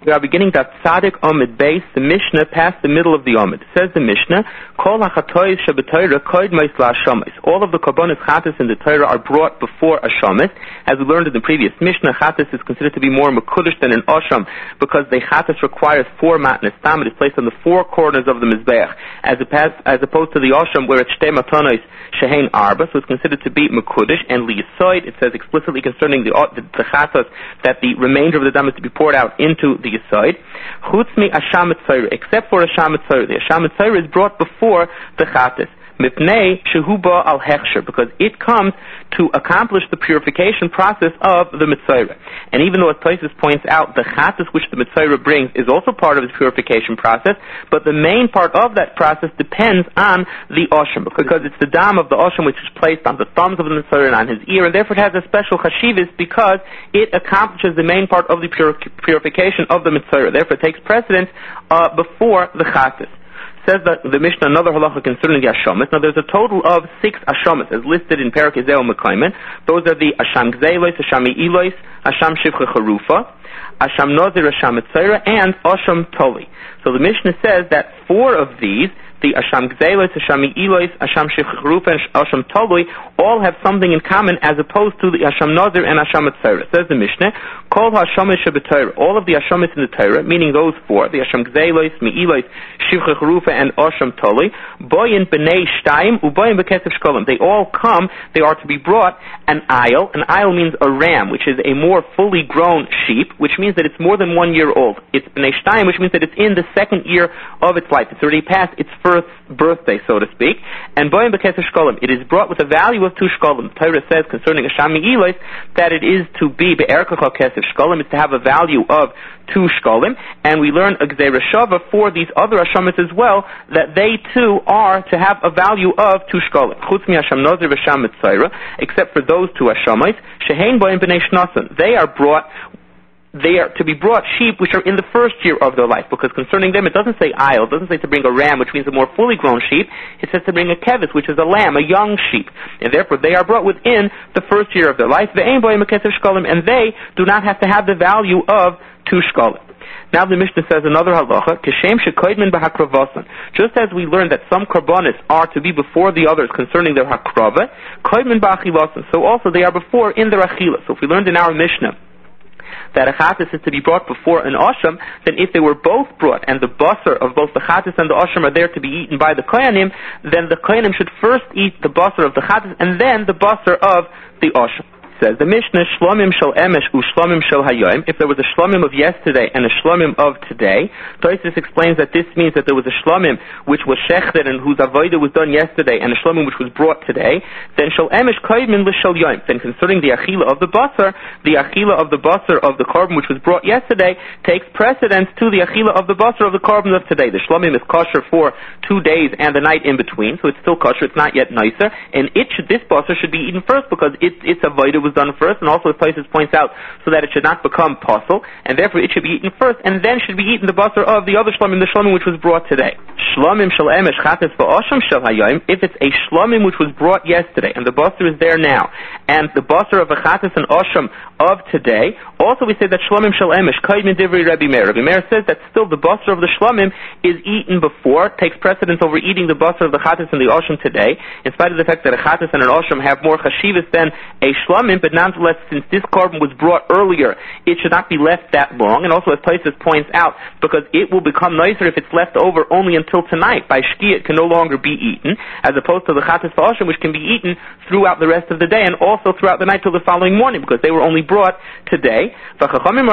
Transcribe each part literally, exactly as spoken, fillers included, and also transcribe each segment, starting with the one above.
We are beginning that Tzadik Omid base, the Mishnah past the middle of the Omid. Says the Mishnah, Kol hachatois shebetoira koid meis la'ashamis. All of the korbanos chatas in the Torah are brought before ashamis. As we learned in the previous Mishnah, chatas is considered to be more mekudesh than an asham because the chatas requires four matnas. Tam, it is placed on the four corners of the mizbeach, as, as opposed to the asham where it's shtei matonos shehein arba, so it's considered to be mekudesh. And liyasoid, it says explicitly concerning the, the, the chatas that the remainder of the dam is to be poured out into the Yisoid, chutzmi asham etzayra, except for asham etzayra. The asham etzayra is brought before the chatas. Mipnei shehuba al hechsher, because it comes to accomplish the purification process of the mitzayra. And even though, as Tosfos points out, the chatas which the mitzayra brings is also part of its purification process, but the main part of that process depends on the osham, because it's the dam of the osham which is placed on the thumbs of the mitzayra and on his ear, and therefore it has a special chashivas because it accomplishes the main part of the pur- purification of the mitzayra. Therefore it takes precedence uh, before the chatas. Says that the Mishnah another halacha concerning the ashamis. Now there's a total of six ashamis as listed in Perek Ezeu Mekaymen. Those are the asham gzeilos, asham ilos, asham shivcha charufa, asham nozir, asham etzayra, and asham toli. So the Mishnah says that four of these, the asham gzeilos, asham ilos, asham shivcha charufa, and asham toli, all have something in common as opposed to the asham nozir and asham etzayra. Says the Mishnah, Kol hashamis shebetoira, all of the ashamis in the Torah, meaning those four, the asham gzeilos, mi'ilos, shivcha charufa, and asham toli, boyin b'nei shtayim, uboyin b'kesef shkolim. They all come, they are to be brought an ayil. An ayil means a ram, which is a more fully grown sheep, which means that it's more than one year old. It's b'nei shtayim, which means that it's in the second year of its life. It's already past its first birthday, so to speak. And boyin b'kesef shkolim, it is brought with a value of two shkolim. The Torah says concerning asham mi'ilos that it is to be be'erkach kesef shkolim, is to have a value of two shkolim, and we learn a gzeira shava for these other ashamis as well, that they too are to have a value of two shkolim. Chutz mi asham nozir v'asham etzayra, except for those two ashamis, shehein boim b'nei shnasan, they are brought They are to be brought sheep which are in the first year of their life, because concerning them it doesn't say ayil, it doesn't say to bring a ram, which means a more fully grown sheep. It says to bring a kevis, which is a lamb, a young sheep, and therefore they are brought within the first year of their life. Ve'ein boim b'kesef shkolim, and they do not have to have the value of two shkolim. Now the Mishnah says another halacha, Kishem shekoidmin b'hakravasan. Just as we learned that some korbanos are to be before the others concerning their hakrava, koidmin b'achilasan, so also they are before in their achila. So if we learned in our Mishnah that a chatas is to be brought before an asham, then if they were both brought, and the basar of both the chatas and the asham are there to be eaten by the kohanim, then the kohanim should first eat the basar of the chatas, and then the basar of the asham. Says the Mishnah, shlomim shel emesh u shlomim shel hayoim. If there was a shlomim of yesterday and a shlomim of today, Tosfos explains that this means that there was a shlomim which was shechted and whose avodah was done yesterday, and a shlomim which was brought today. Then shel emesh koymin l'shel yoim. Then concerning the achila of the basar, the achila of the basar of the korban which was brought yesterday takes precedence to the achila of the basar of the korban of today. The shlomim is kosher for two days and the night in between, so it's still kosher. It's not yet nicer, and it should, this basar should be eaten first because it, its avodah was done first, and also as Tosfos points out, so that it should not become possible, and therefore it should be eaten first, and then should be eaten the basar of the other shlomim, the shlomim which was brought today. Shlomim shel emesh chatas v'asham shel hayoim. If it's a shlomim which was brought yesterday, and the basar is there now, and the basar of a chatas and asham of today, also we say that shlomim shel emesh koidmin divrei Rabbi Meir. Rabbi Meir says that still the basar of the shlomim is eaten before, takes precedence over eating the basar of the chatas and the asham today, in spite of the fact that a chatas and an asham have more chashivas than a shlomim, but nonetheless, since this korban was brought earlier, it should not be left that long. And also, as Tosfos points out, because it will become nicer if it's left over only until tonight. By shkia, it can no longer be eaten, as opposed to the chatas v'asham, which can be eaten throughout the rest of the day and also throughout the night till the following morning, because they were only brought today. The Chachamim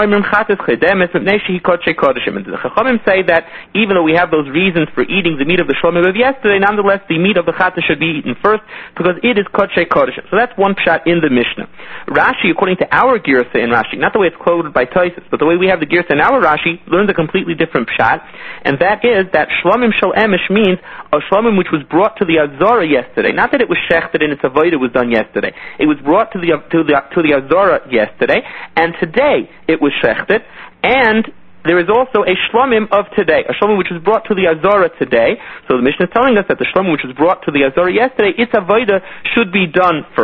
say that even though we have those reasons for eating the meat of the shlomim of yesterday, nonetheless, the meat of the chatas should be eaten first because it is kodshe kodeshim. So that's one pshat in the Mishnah. Rashi, according to our girsa in Rashi, not the way it's quoted by Tosfos, but the way we have the girsa in our Rashi, learns a completely different pshat, and that is that shlomim shel emesh means a shlomim which was brought to the azara yesterday. Not that it was shechted and its avodah was done yesterday. It was brought to the to the to the azara yesterday, and today it was shechted, and there is also a shlomim of today, a shlomim which was brought to the azara today. So the Mishnah is telling us that the shlomim which was brought to the azara yesterday, its avodah should be done first.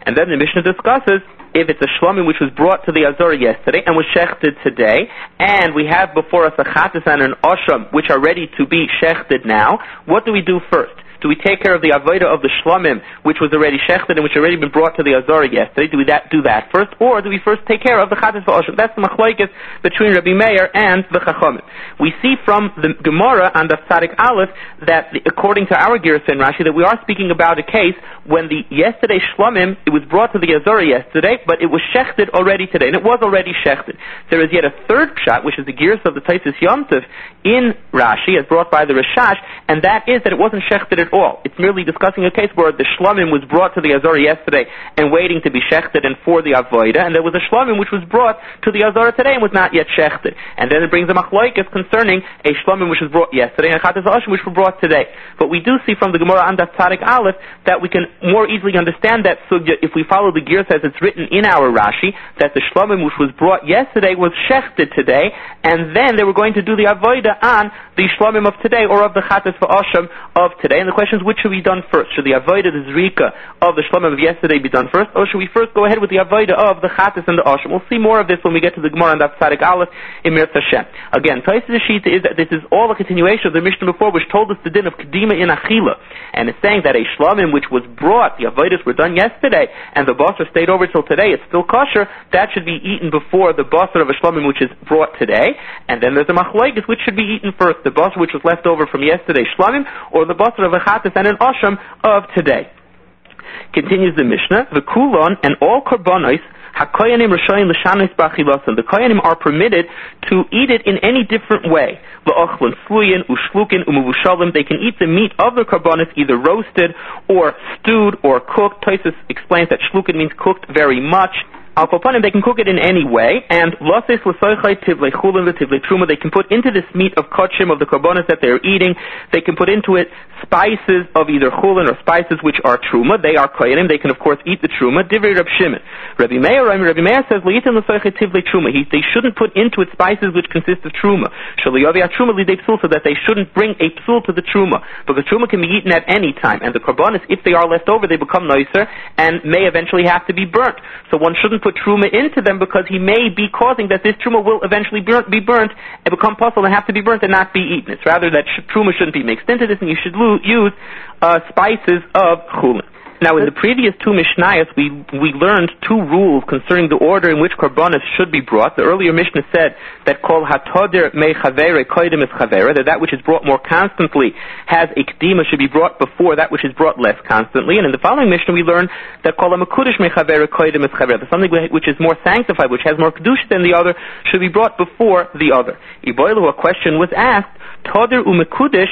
And then the Mishnah discusses if it's a shlomim which was brought to the Azor yesterday and was shechted today, and we have before us a chatas and an osham which are ready to be shechted now, what do we do first? Do we take care of the avodah of the shlomim, which was already shechted and which already been brought to the Azor yesterday? Do we that, do that first, or do we first take care of the chatas v'osham? That's the machlokes between Rabbi Meir and the Chachamim. We see from the Gemara on the Tzadik Aleph that, the, according to our Girsa in Rashi, that we are speaking about a case when the yesterday shlomim, it was brought to the Azor yesterday, but it was shechted already today, and it was already shechted. There is yet a third pshat, which is the Girsa of the Taisus Yom Tov in Rashi, as brought by the Rashash, and that is that it wasn't shechted at all. It's merely discussing a case where the shlomim was brought to the Azor yesterday and waiting to be shechted and for the avodah, and there was a shlomim which was brought to the Azor today and was not yet shechted. And then it brings a machlokes concerning a shlomim which was brought yesterday and a chatas v'osham which were brought today. But we do see from the Gemara on the Tzadik Aleph that we can more easily understand that sugya if we follow the gear as it's written in our Rashi, that the shlomim which was brought yesterday was shechted today, and then they were going to do the avodah on the shlomim of today or of the chatas v'osham of today. And the question is, which should be done first? Should the avodah, the zrika of the shlomim of yesterday be done first, or should we first go ahead with the avodah of the chatas and the osham? We'll see more of this when we get to the Gemara on that Tzadik Aleph in Mirz Hashem. Again, Taisus Shita is that this is all a continuation of the Mishnah before, which told us the din of kedima in achila, and it's saying that a shlomim which was brought, the avodas were done yesterday, and the basar stayed over till today, it's still kosher, that should be eaten before the basar of a shlomim which is brought today. And then there's a machlokes, which should be eaten first, the basar which was left over from yesterday's shlomim, or the basar of a chatas and an osham of today. Continues the Mishnah, the kulon and all korbanos hakoyanim rishoyin l'shanos b'achilasan. The koyanim are permitted to eat it in any different way. L'ochlin sluyin ushlukin umuvushalim. They can eat the meat of the korbanos either roasted or stewed or cooked. Taisus explains that shlukin means cooked very much. Al Kopanim, they can cook it in any way, and Loses L'soichai Tivlei Chulin Tivlei Truma, they can put into this meat of kachim, of the korbanos that they're eating, they can put into it spices of either chulin or spices which are truma. They are koyanim, they can of course eat the truma. Divrei Reb Shimon. Rabbi Meir, Rabbi Meir says, L'yitin L'soichai Tivlei Truma, they shouldn't put into it spices which consist of truma. Shaliyavi Truma Lidei Psul, so that they shouldn't bring a psul to the truma, because truma can be eaten at any time, and the korbanos, if they are left over, they become nicer and may eventually have to be burnt. So one shouldn't put truma into them, because he may be causing that this truma will eventually burnt, be burnt and become puzzled and have to be burnt and not be eaten. It's rather that sh- truma shouldn't be mixed into this, and you should lo- use uh, spices of chulin. Now, in the previous two Mishnayos, we we learned two rules concerning the order in which korbanos should be brought. The earlier Mishnah said that kol hatoder me chavere koidem es chavere, that that which is brought more constantly has a kedima, should be brought before that which is brought less constantly. And in the following Mishnah, we learned that kol haMekudesh me chavere koidem es chavere, that something which is more sanctified, which has more kedusha than the other, should be brought before the other. Iboilu, a question was asked, toder umekudesh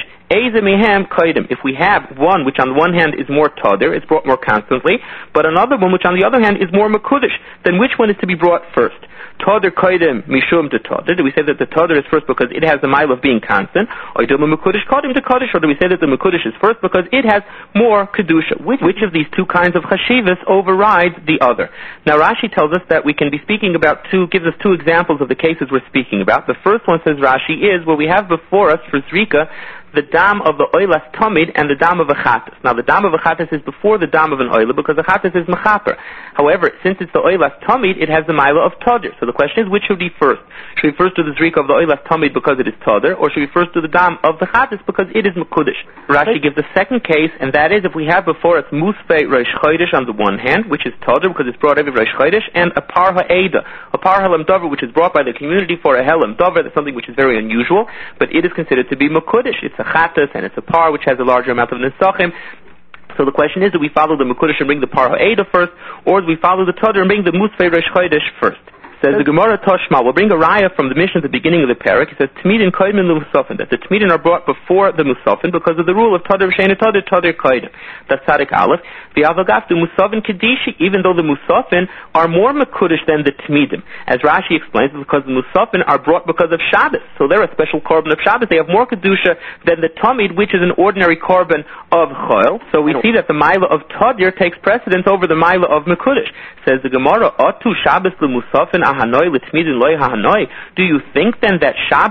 if we have one which on the one hand is more tadir, it's brought more constantly, but another one which on the other hand is more mekudesh, then which one is to be brought first? Tadir koidem mishum to tadir. Do we say that the tadir is first because it has the mile of being constant, or do we mekudesh kodim to kodesh, or do we say that the mekudesh is first because it has more kedusha? Which, which of these two kinds of chashivas overrides the other? Now Rashi tells us that we can be speaking about two, gives us two examples of the cases we're speaking about. The first one, says Rashi, is where we have before us for zrika the dam of the oilas tamid and the dam of a chatas. Now the dam of a chatas is before the dam of an oila because the chatas is mechaper. However, since it's the oilas tamid, it has the mila of tadir. So the question is, which should be first? Should we first do the zrika of the oilas tamid because it is tadir, or should we first do the dam of the chatas because it is mekudesh? Rashi gives the second case, and that is if we have before us musfei rosh chodesh on the one hand, which is tadir because it's brought every rosh chodesh, and a par ha'eda, a par halam davar, which is brought by the community for a helam davar. That's something which is very unusual, but it is considered to be mekudesh. It's a chatas and it's a par which has a larger amount of nesachim. So the question is, do we follow the mekudesh and bring the par ha'eda first, or do we follow the tadir and bring the musfei rosh chodesh first? Says the Gemara Toshma, we'll bring a raya from the Mishnah at the beginning of the parak. It says Tmidin koidem l'musafin, that the Tmidin are brought before the musafin because of the rule of tadir v'sheina tadir tadir koidem. That's Tzadik Aleph. The avagaf the musafin kedishi, even though the musafin are more mekudesh than the Tmidim, as Rashi explains, because the musafin are brought because of Shabbos, so they're a special korban of Shabbos. They have more kedusha than the Tamid, which is an ordinary korban of Chol. So we see that the mila of tadir takes precedence over the mila of mekudesh. Says the Gemara, Atu Shabbos l'musafin. Do you think then that Shabbos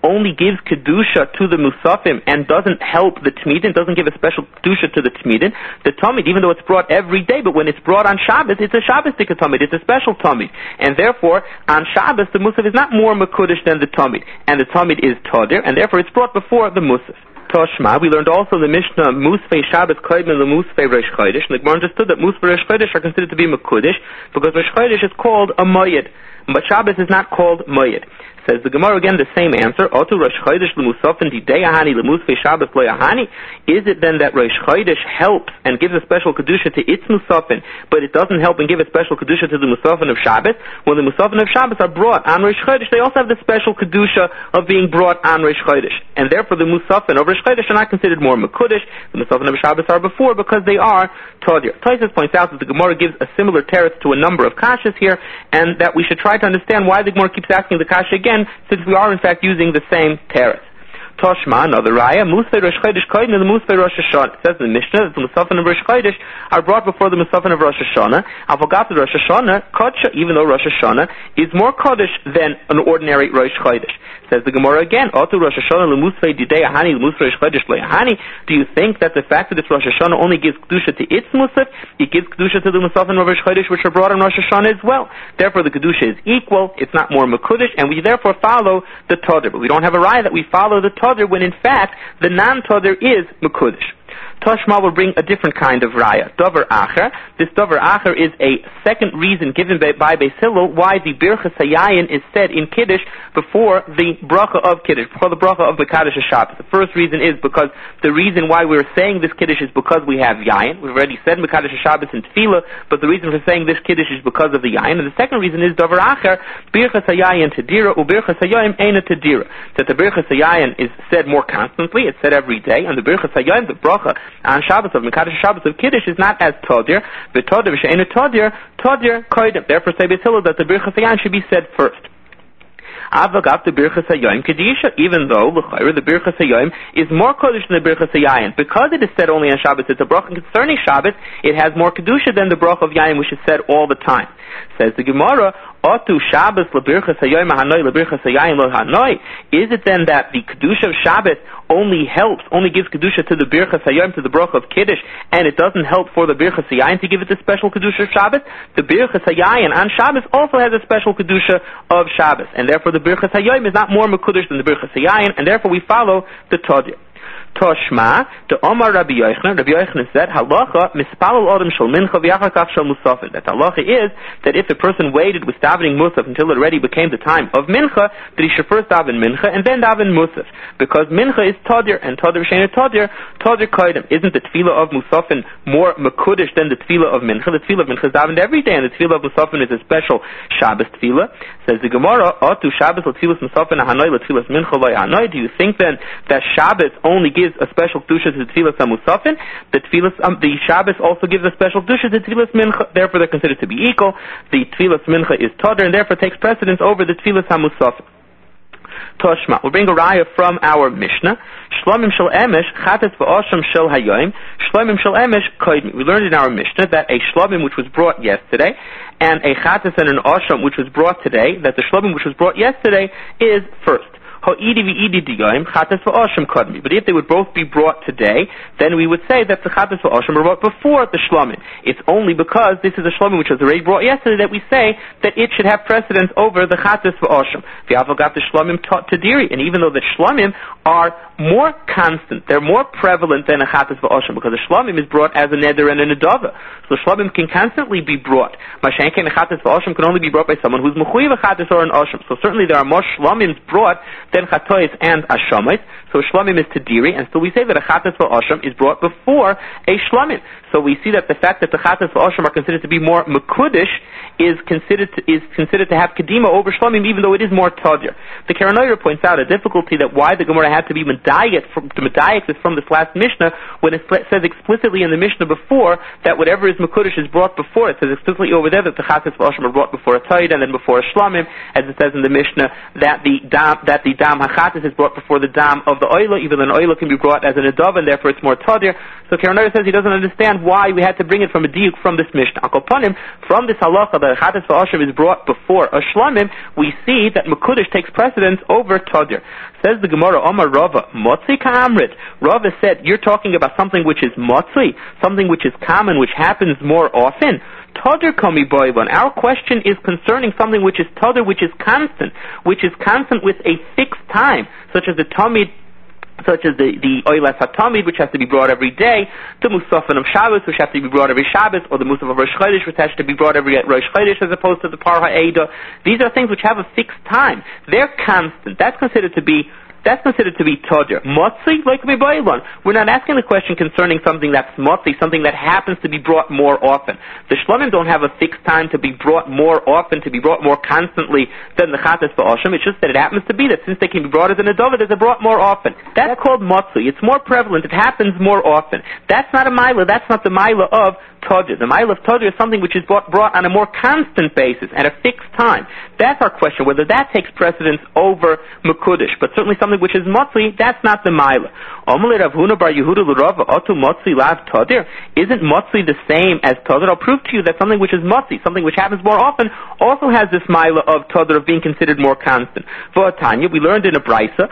only gives kedusha to the musafim and doesn't help the tmidin, doesn't give a special kedusha to the tmidin, the tamid, even though it's brought every day, but when it's brought on Shabbos, it's a Shabbos-dik tamid, it's a special tamid, and therefore on Shabbos the musaf is not more mekudesh than the tamid, and the tamid is tadir, and therefore it's brought before the musaf. Toshma, we learned also in the Mishnah, Musfei Shabbos Koidmin the Musfei Rosh Chodesh, and the Gemara understood that Musfei Rosh Chodesh are considered to be Mekudesh, because Rosh Chodesh is called a Moyed, but Shabbos is not called Moyed. Says the Gemara again, the same answer. Otu Rosh Chodesh l'musafin didei ahani l'musfei Shabbos lo yahani. Is it then that Rosh Chodesh helps and gives a special kedusha to its musafin, but it doesn't help and give a special kedusha to the musafin of Shabbos? When the musafin of Shabbos are brought on Rosh Chodesh, they also have the special kedusha of being brought on Rosh Chodesh, and therefore the musafin of Rosh Chodesh are not considered more mekudesh. The musafin of Shabbos are before because they are tadir. Tosfos points out that the Gemara gives a similar teretz to a number of kashas here, and that we should try to understand why the Gemara keeps asking the kasha again, since we are in fact using the same teretz. Toshma, another raya, Musfei Rosh Chodesh Koidin and the Musfei Rosh Hashanah. It says in the Mishnah that the Musafin of Rosh Chodesh are brought before the Musafin of Rosh Hashanah. Avogat Rosh Hashanah, Kodsha, even though Rosh Hashanah is more Kodesh than an ordinary Rosh Chodesh. Says the Gemara again, Otu Rosh Hashanah l'Musfei didei ahani l'Musfei Rosh Chodesh lo yahani. Do you think that the fact that it's Rosh Hashanah only gives kedusha to its musaf? It gives kedusha to the Musafin of Rosh Chodesh which are brought on Rosh Hashanah as well. Therefore the kedusha is equal. It's not more mekudesh, and we therefore follow the tadir. But we don't have a raya that we follow the tadir when in fact the non-tadir is mekudesh. Toshma will bring a different kind of raya. Dover Acher. This Dover Acher is a second reason given by, by Beis Hillel why the Birchas Hayayin is said in Kiddush before the bracha of Kiddush, before the bracha of Mekadosh Shabbos. The first reason is because the reason why we're saying this Kiddush is because we have Yayin. We've already said Mekadosh Shabbos in Tefillah, but the reason for saying this Kiddush is because of the Yayin. And the second reason is Dover Acher, Birchas Hayayin Tedira, u Birchas Hayayin Eina Tedira. That the Birchas Hayayin is said more constantly, it's said every day, and the Birchas Hayayin, the bracha on Shabbos of Mekadosh Shabbos of Kiddush is not as Todir, but Todir v'she'enu Todir, Todir koidem. Therefore, say Beis Hillel that the Birchas Hayayin should be said first. Avagat the Birchas Hayayin Kedisha, even though l'chayra the Birchas Hayayin is more kodesh than the Birchas Hayayin, because it is said only on Shabbos. It's a bracha concerning Shabbos. It has more kedusha than the bracha of Yayin, which is said all the time. Says the Gemara, Otu Shabbos lebirchas hayoyim hanoi lebirchas hayayin lo hanoi. Is it then that the kedusha of Shabbos only helps, only gives kedusha to the birchas hayoyim, to the bracha of Kiddush, and it doesn't help for the birchas hayayin to give it the special kedusha of Shabbos? The birchas hayayin on Shabbos also has a special kedusha of Shabbos, and therefore the birchas hayoyim is not more mekudesh than the birchas hayayin, and therefore we follow the tadir. Toshma, to Omar Rabbi Yochanan, Rabbi Yochanan said, Halacha, mispalal odem shel mincha v'yachar shel musafin. That halacha is that if a person waited with davening musaf until it already became the time of mincha, that he should first daven mincha and then daven musaf. Because mincha is tadir, and tadir v'shein tadir, tadir koidem. Isn't the tefillah of musafin more mekudesh than the tefillah of mincha? The tefillah of mincha is davened every day, and the tefillah of musafin is a special Shabbos tefillah. Says the Gemara, Otu Shabbos l'tefillas musafin hanoi l'tefillas mincha lo hanoi. Do you think then that Shabbos only gives a special kedusha to the tefillas hamusafin? The tefillas, um, the Shabbos also gives a special kedusha to the tefillas mincha. Therefore, they're considered to be equal. The tefillas mincha is tadir, and therefore takes precedence over the tefillas hamusafin. Toshma. We'll bring a raya from our Mishnah. Shlomim shel emesh chatetz v'osham shel hayoim. Shlomim shel emesh koidmi. We learned in our Mishnah that a shlomim which was brought yesterday and a chatetz and an osham which was brought today, that the shlomim which was brought yesterday is first. But if they would both be brought today, then we would say that the chatas v'osham were brought before the shlomim. It's only because this is a shlomim which was already brought yesterday that we say that it should have precedence over the chatas v'osham. V'yavogat the shlomim taught tadiri, and even though the shlomim are more constant, they're more prevalent than a chatas v'osham, because the shlomim is brought as a neder and a nedava. So shlomim can constantly be brought. Mashenken a chatas v'osham can only be brought by someone who's mechuyev a chatas or an osham. So certainly there are more shlomims brought than chatois and ashamais. So shlomim is tadiri, and so we say that a chatas v'osham is brought before a shlomim. So we see that the fact that the chatas v'osham are considered to be more mekudesh is considered to, is considered to have kedima over shlomim, even though it is more tadir. The Keren Orah points out a difficulty that why the Gemara had to be medayek from the medayek is from this last Mishnah, when it says explicitly in the Mishnah before that whatever is mekudesh is brought before. It says explicitly over there that the chatas v'osham are brought before a taid and then before a shlomim, as it says in the Mishnah that the dam that the dam hachatas is brought before the dam of the oila, even though an oila can be brought as an adav, and therefore it's more tadir. So Karanor says he doesn't understand why we had to bring it from a diuk from this Mishnah. Akoponim, from this halacha that chatas v'oshev is brought before a shlamim, we see that Mekudesh takes precedence over Tadir. Says the Gemara, Omar Rava, Motzi ka'amrit. Rava said, you're talking about something which is Motzi, something which is common, which happens more often. Tadir kami boivan. Our question is concerning something which is Tadir, which is constant, which is constant with a fixed time, such as the Tamid, such as the, the Oilas HaTamid, which has to be brought every day, the Musafan of Shabbos, which has to be brought every Shabbos, or the Musaf of Rosh Chodesh, which has to be brought every Rosh Chodesh, as opposed to the Par HaEdah. These are things which have a fixed time. They're constant. That's considered to be That's considered to be Tadir. Motzi, like Mibailon. We're not asking the question concerning something that's Motzi, something that happens to be brought more often. The Shlomim don't have a fixed time to be brought more often, to be brought more constantly than the Chatas V'Osham. It's just that it happens to be that since they can be brought as an Adova, they're brought more often. That's called Motzi. It's more prevalent. It happens more often. That's not a Mila. That's not the Mila of Tadir. The Mila of Tadir is something which is brought, brought on a more constant basis at a fixed time. That's our question, whether that takes precedence over Mekudesh. But certainly something which is Motzi, that's not the Mila. Isn't Motzi the same as Tadir? I'll prove to you that something which is Motzi, something which happens more often, also has this Mila of Tadir, of being considered more constant. We learned in a Brisa,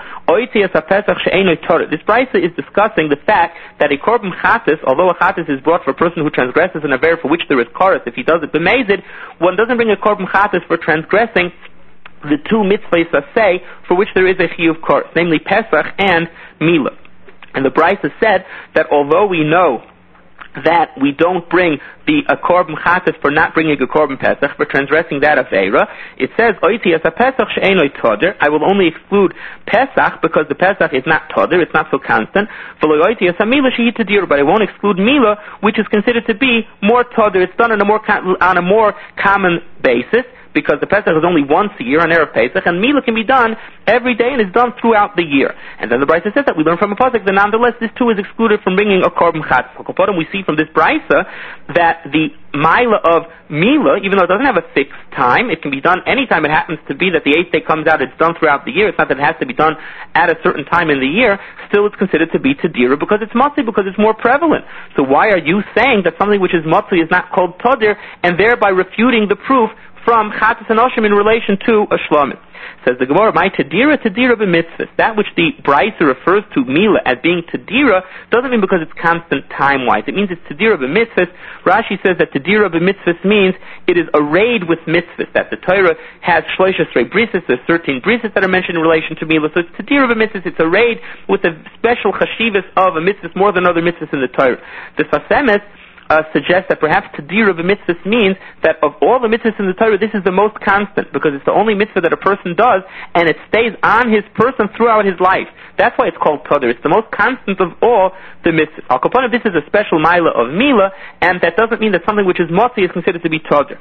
this Brisa is discussing the fact that a Korban Chatas, although a Chatas is brought for a person who transgresses an affair for which there is Chorus, if he does it b'mezid, one doesn't bring a Korban Chatas for transgressing the two mitzvahs say for which there is a chiyuv chorus, namely Pesach and Mila. And the Brisa said that although we know that we don't bring the a korban chatas for not bringing a korban pesach, for transgressing that avera, it says oiti as a pesach she'enoi toder. I will only exclude pesach because the pesach is not toder, it's not so constant. But oiti as a mila shehi tadir, but I won't exclude mila, which is considered to be more toder. It's done on a more on a more common basis, because the Pesach is only once a year on Erev Pesach, and Mila can be done every day and is done throughout the year. And then the Brisa says that we learn from a pasuk that nonetheless this too is excluded from bringing a korban chatas. We see from this Brisa that the Mila of Mila, even though it doesn't have a fixed time, it can be done anytime it happens to be that the eighth day comes out, it's done throughout the year. It's not that it has to be done at a certain time in the year. Still it's considered to be Tadira because it's Matzi, because it's more prevalent. So why are you saying that something which is Matzi is not called Tadir, and thereby refuting the proof from Chatas and Oshim in relation to a Shlomim? Says the Gemara, my Tadira, Tadira b'mitzvahs. That which the Brisa refers to Mila as being Tadira doesn't mean because it's constant time-wise. It means it's Tadira b'mitzvahs. Rashi says that Tadira b'mitzvahs means it is arrayed with mitzvahs, that the Torah has Shloisha Srei Brises, there's thirteen Brises that are mentioned in relation to Mila. So it's Tadira b'mitzvahs, it's arrayed with a special chashivas of a mitzvahs more than other mitzvahs in the Torah. The Sasemes Uh, suggests that perhaps Tadira b'mitzvahs means that of all the mitzvahs in the Torah, this is the most constant, because it's the only mitzvah that a person does, and it stays on his person throughout his life. That's why it's called Tadir. It's the most constant of all the mitzvahs. Al Kaponim, this is a special Mila of Mila, and that doesn't mean that something which is Motzi is considered to be Tadir.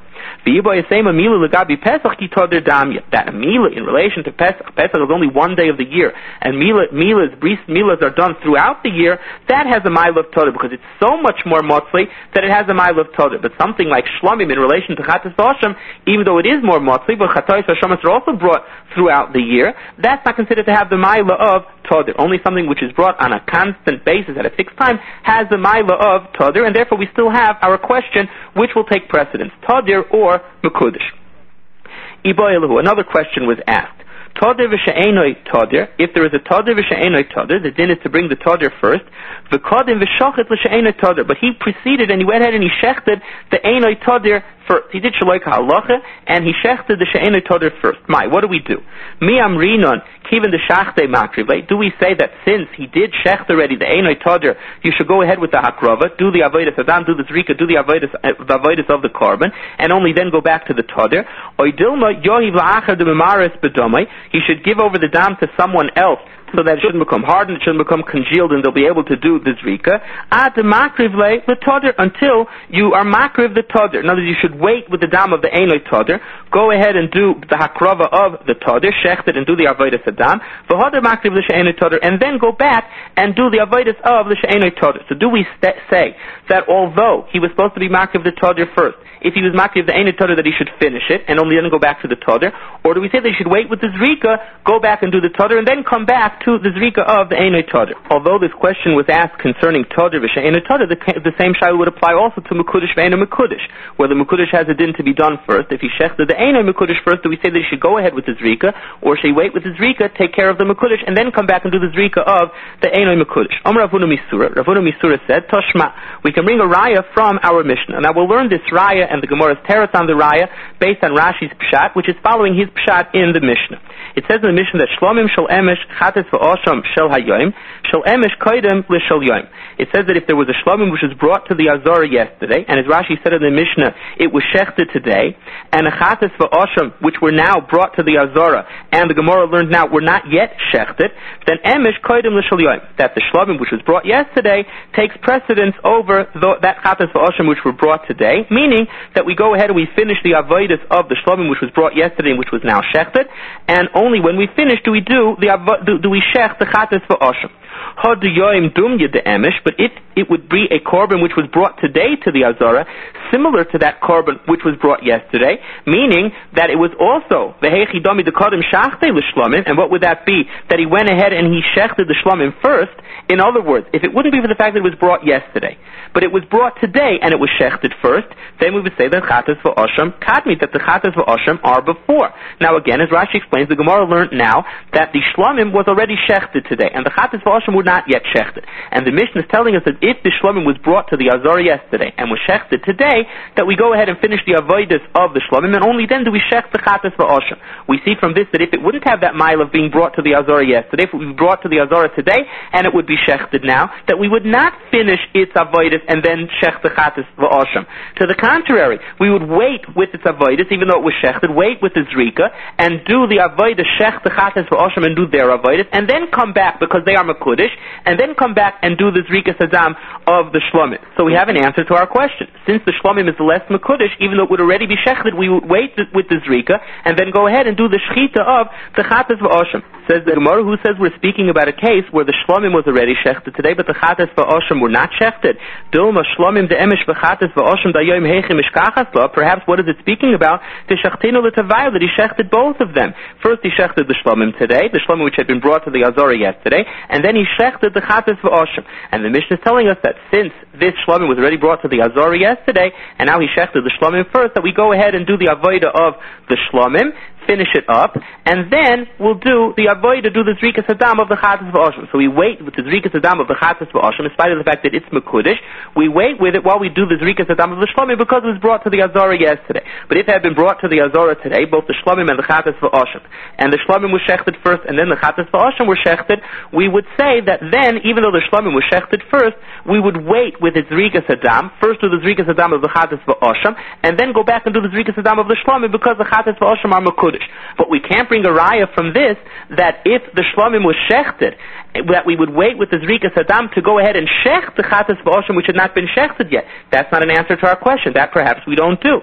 That a Mila in relation to Pesach, Pesach is only one day of the year, and Mila, Milas, Milas are done throughout the year, that has a Mila of Tadir, because it's so much more Motzi that it has a Mila of Tadir. But something like Shlomim in relation to Chatas V'Osham, even though it is more Motzi, but Chatas V'Osham are also brought throughout the year, that's not considered to have the Mila of Tadir. Only something which is brought on a constant basis at a fixed time has the Mila of Tadir, and therefore we still have our question, which will take precedence, Tadir or Mekudesh. Another question was asked. Tadir v'she'enoi tadir. If there is a tadir v'she'enoi tadir, the din is to bring the tadir first. V'kadim v'shochet l'she'enoi tadir. But he preceded and he went ahead and he shechted the enoi tadir first. He did shaloi ka'halacha and he shechted the she'enoi tadir first. My, what do we do? Mi amrinon kiven the shachte makriv. Do we say that since he did shecht already the enoi tadir, you should go ahead with the hakrava, do the avodas adam, do the zrika, do the avodas uh, the avodas of the korban, and only then go back to the tadir? Oidilma yohiv la'achar de memaris bedomai. He should give over the dam to someone else so that it shouldn't become hardened, it shouldn't become congealed, and they'll be able to do the zrika. Ad makriv le the tadir, until you are makriv the tadir. In other words, you should wait with the dam of the enoi tadir. Go ahead and do the hakrava of the tadir, shecht it, and do the avodas adam. V'hader makriv the she'enoi tadir, and then go back and do the avodas of the she'enoi tadir. So do we st- say that although he was supposed to be makriv the tadir first, if he was makriv the enoi tadir, that he should finish it and only then go back to the tadir? Or do we say that he should wait with the zrika, go back and do the tadir, and then come back back to the Zrika of the Einoi Toder. Although this question was asked concerning Toder v'She'enoi Toder, the, the same Shaila would apply also to Mekudesh v'Einoi Mekudesh, where the Mekudesh has a din to be done first. If he shechted the Einoi Mekudesh first, do we say that he should go ahead with the Zrika, or should he wait with the Zrika, take care of the Mekudesh, and then come back and do the Zrika of the Einoi Mekudesh? Amar Ravuna Misura. Ravuna Misura said, Toshma, we can bring a raya from our Mishnah. Now we'll learn this raya and the Gemara's teretz on the raya based on Rashi's pshat, which is following his pshat in the Mishnah. It says in the Mishnah that Shlomim shel emesh chates v'osham shel hayoim shel emesh koidem l'shel yoim. It says that if there was a Shlomim which was brought to the Azara yesterday, and as Rashi said in the Mishnah, it was shechted today, and a chates v'osham which were now brought to the Azara, and the Gemara learned now were not yet shechted, then emesh koidem l'shel yoim, that the Shlomim which was brought yesterday takes precedence over the, that chates v'osham which were brought today, meaning that we go ahead and we finish the avodas of the Shlomim which was brought yesterday and which was now shechted, and only when we finish do we do the do, do we shech the chatas for osham. Had the yoim dumya de emish, but if it would be a korban which was brought today to the Azara, similar to that korban which was brought yesterday, meaning that it was also the heichi domi de kodim shachte l'shlomim, and what would that be? That he went ahead and he shechted the shlomim first. In other words, if it wouldn't be for the fact that it was brought yesterday, but it was brought today and it was shechted first, then we would say that chatas for osham kadmi, that the chatas for osham are before. Now again, as Rashi explains, the Gemara learned now that the shlomim was already shechted today, and the chatas for osham were not yet shechted. And the Mishnah is telling us that if the shlomim was brought to the Azara yesterday and was shechted today, that we go ahead and finish the avodas of the shlomim, and only then do we shech the chatas for osham. We see from this that if it wouldn't have that mile of being brought to the Azara yesterday, if it would be brought to the Azara today, and it would be shechted now, that we would not finish its avodas and then shech the chatas for osham. To the contrary, we would wait with its avodas, even though it was shechted, wait with the zrika, and do the avodas, shech the chatas for osham, and do their avodas, and then come back, because they are mekudesh, and then come back and do the zrika sadam of the shlomim. So we have an answer to our question. Since the shlomim is less mekudesh, even though it would already be shechted, we would wait with the zrika, and then go ahead and do the shchita of the chatas for osham. Says the Gemara, who says we're speaking about a case where the shlomim was already shechted today, but the chatas for osham were not shechted. Dilma shlomim de emish v'chatas for osham dayoim heichim ishkachas lo. Perhaps what is it speaking about? The shechtinu l'tavayil, that he shechted both of them. First he shechted the shlomim today, the shlomim which had been brought to the Azara yesterday, and then he shechted the chatas for osham. And the Mishnah is telling us that since this shlomim was already brought to the Azara yesterday, and now he shechted the shlomim first, that we go ahead and do the avodah of the shlomim, finish it up, and then we'll do the avodah, do the zrika sadam of the chatas v'osham. So we wait with the zrika sadam of the chatas v'osham, in spite of the fact that it's mekudesh. We wait with it while we do the zrika sadam of the shlomim, because it was brought to the Azara yesterday. But if it had been brought to the Azara today, both the shlomim and the chatas v'osham, and the shlomim was shechted first, and then the chatas v'osham were shechted, we would say that then, even though the shlomim was shechted first, we would wait with its zrika sadam, first do the zrika sadam of the chatas v'osham, and then go back and do the zrika sadam of the shlomim, because the chatas v'osham are mekudesh. But we can't bring a raya from this that if the shlomim was shechted, that we would wait with the zrika sadam to go ahead and shech the chatas v'osham which had not been shechted yet. That's not an answer to our question. That perhaps we don't do.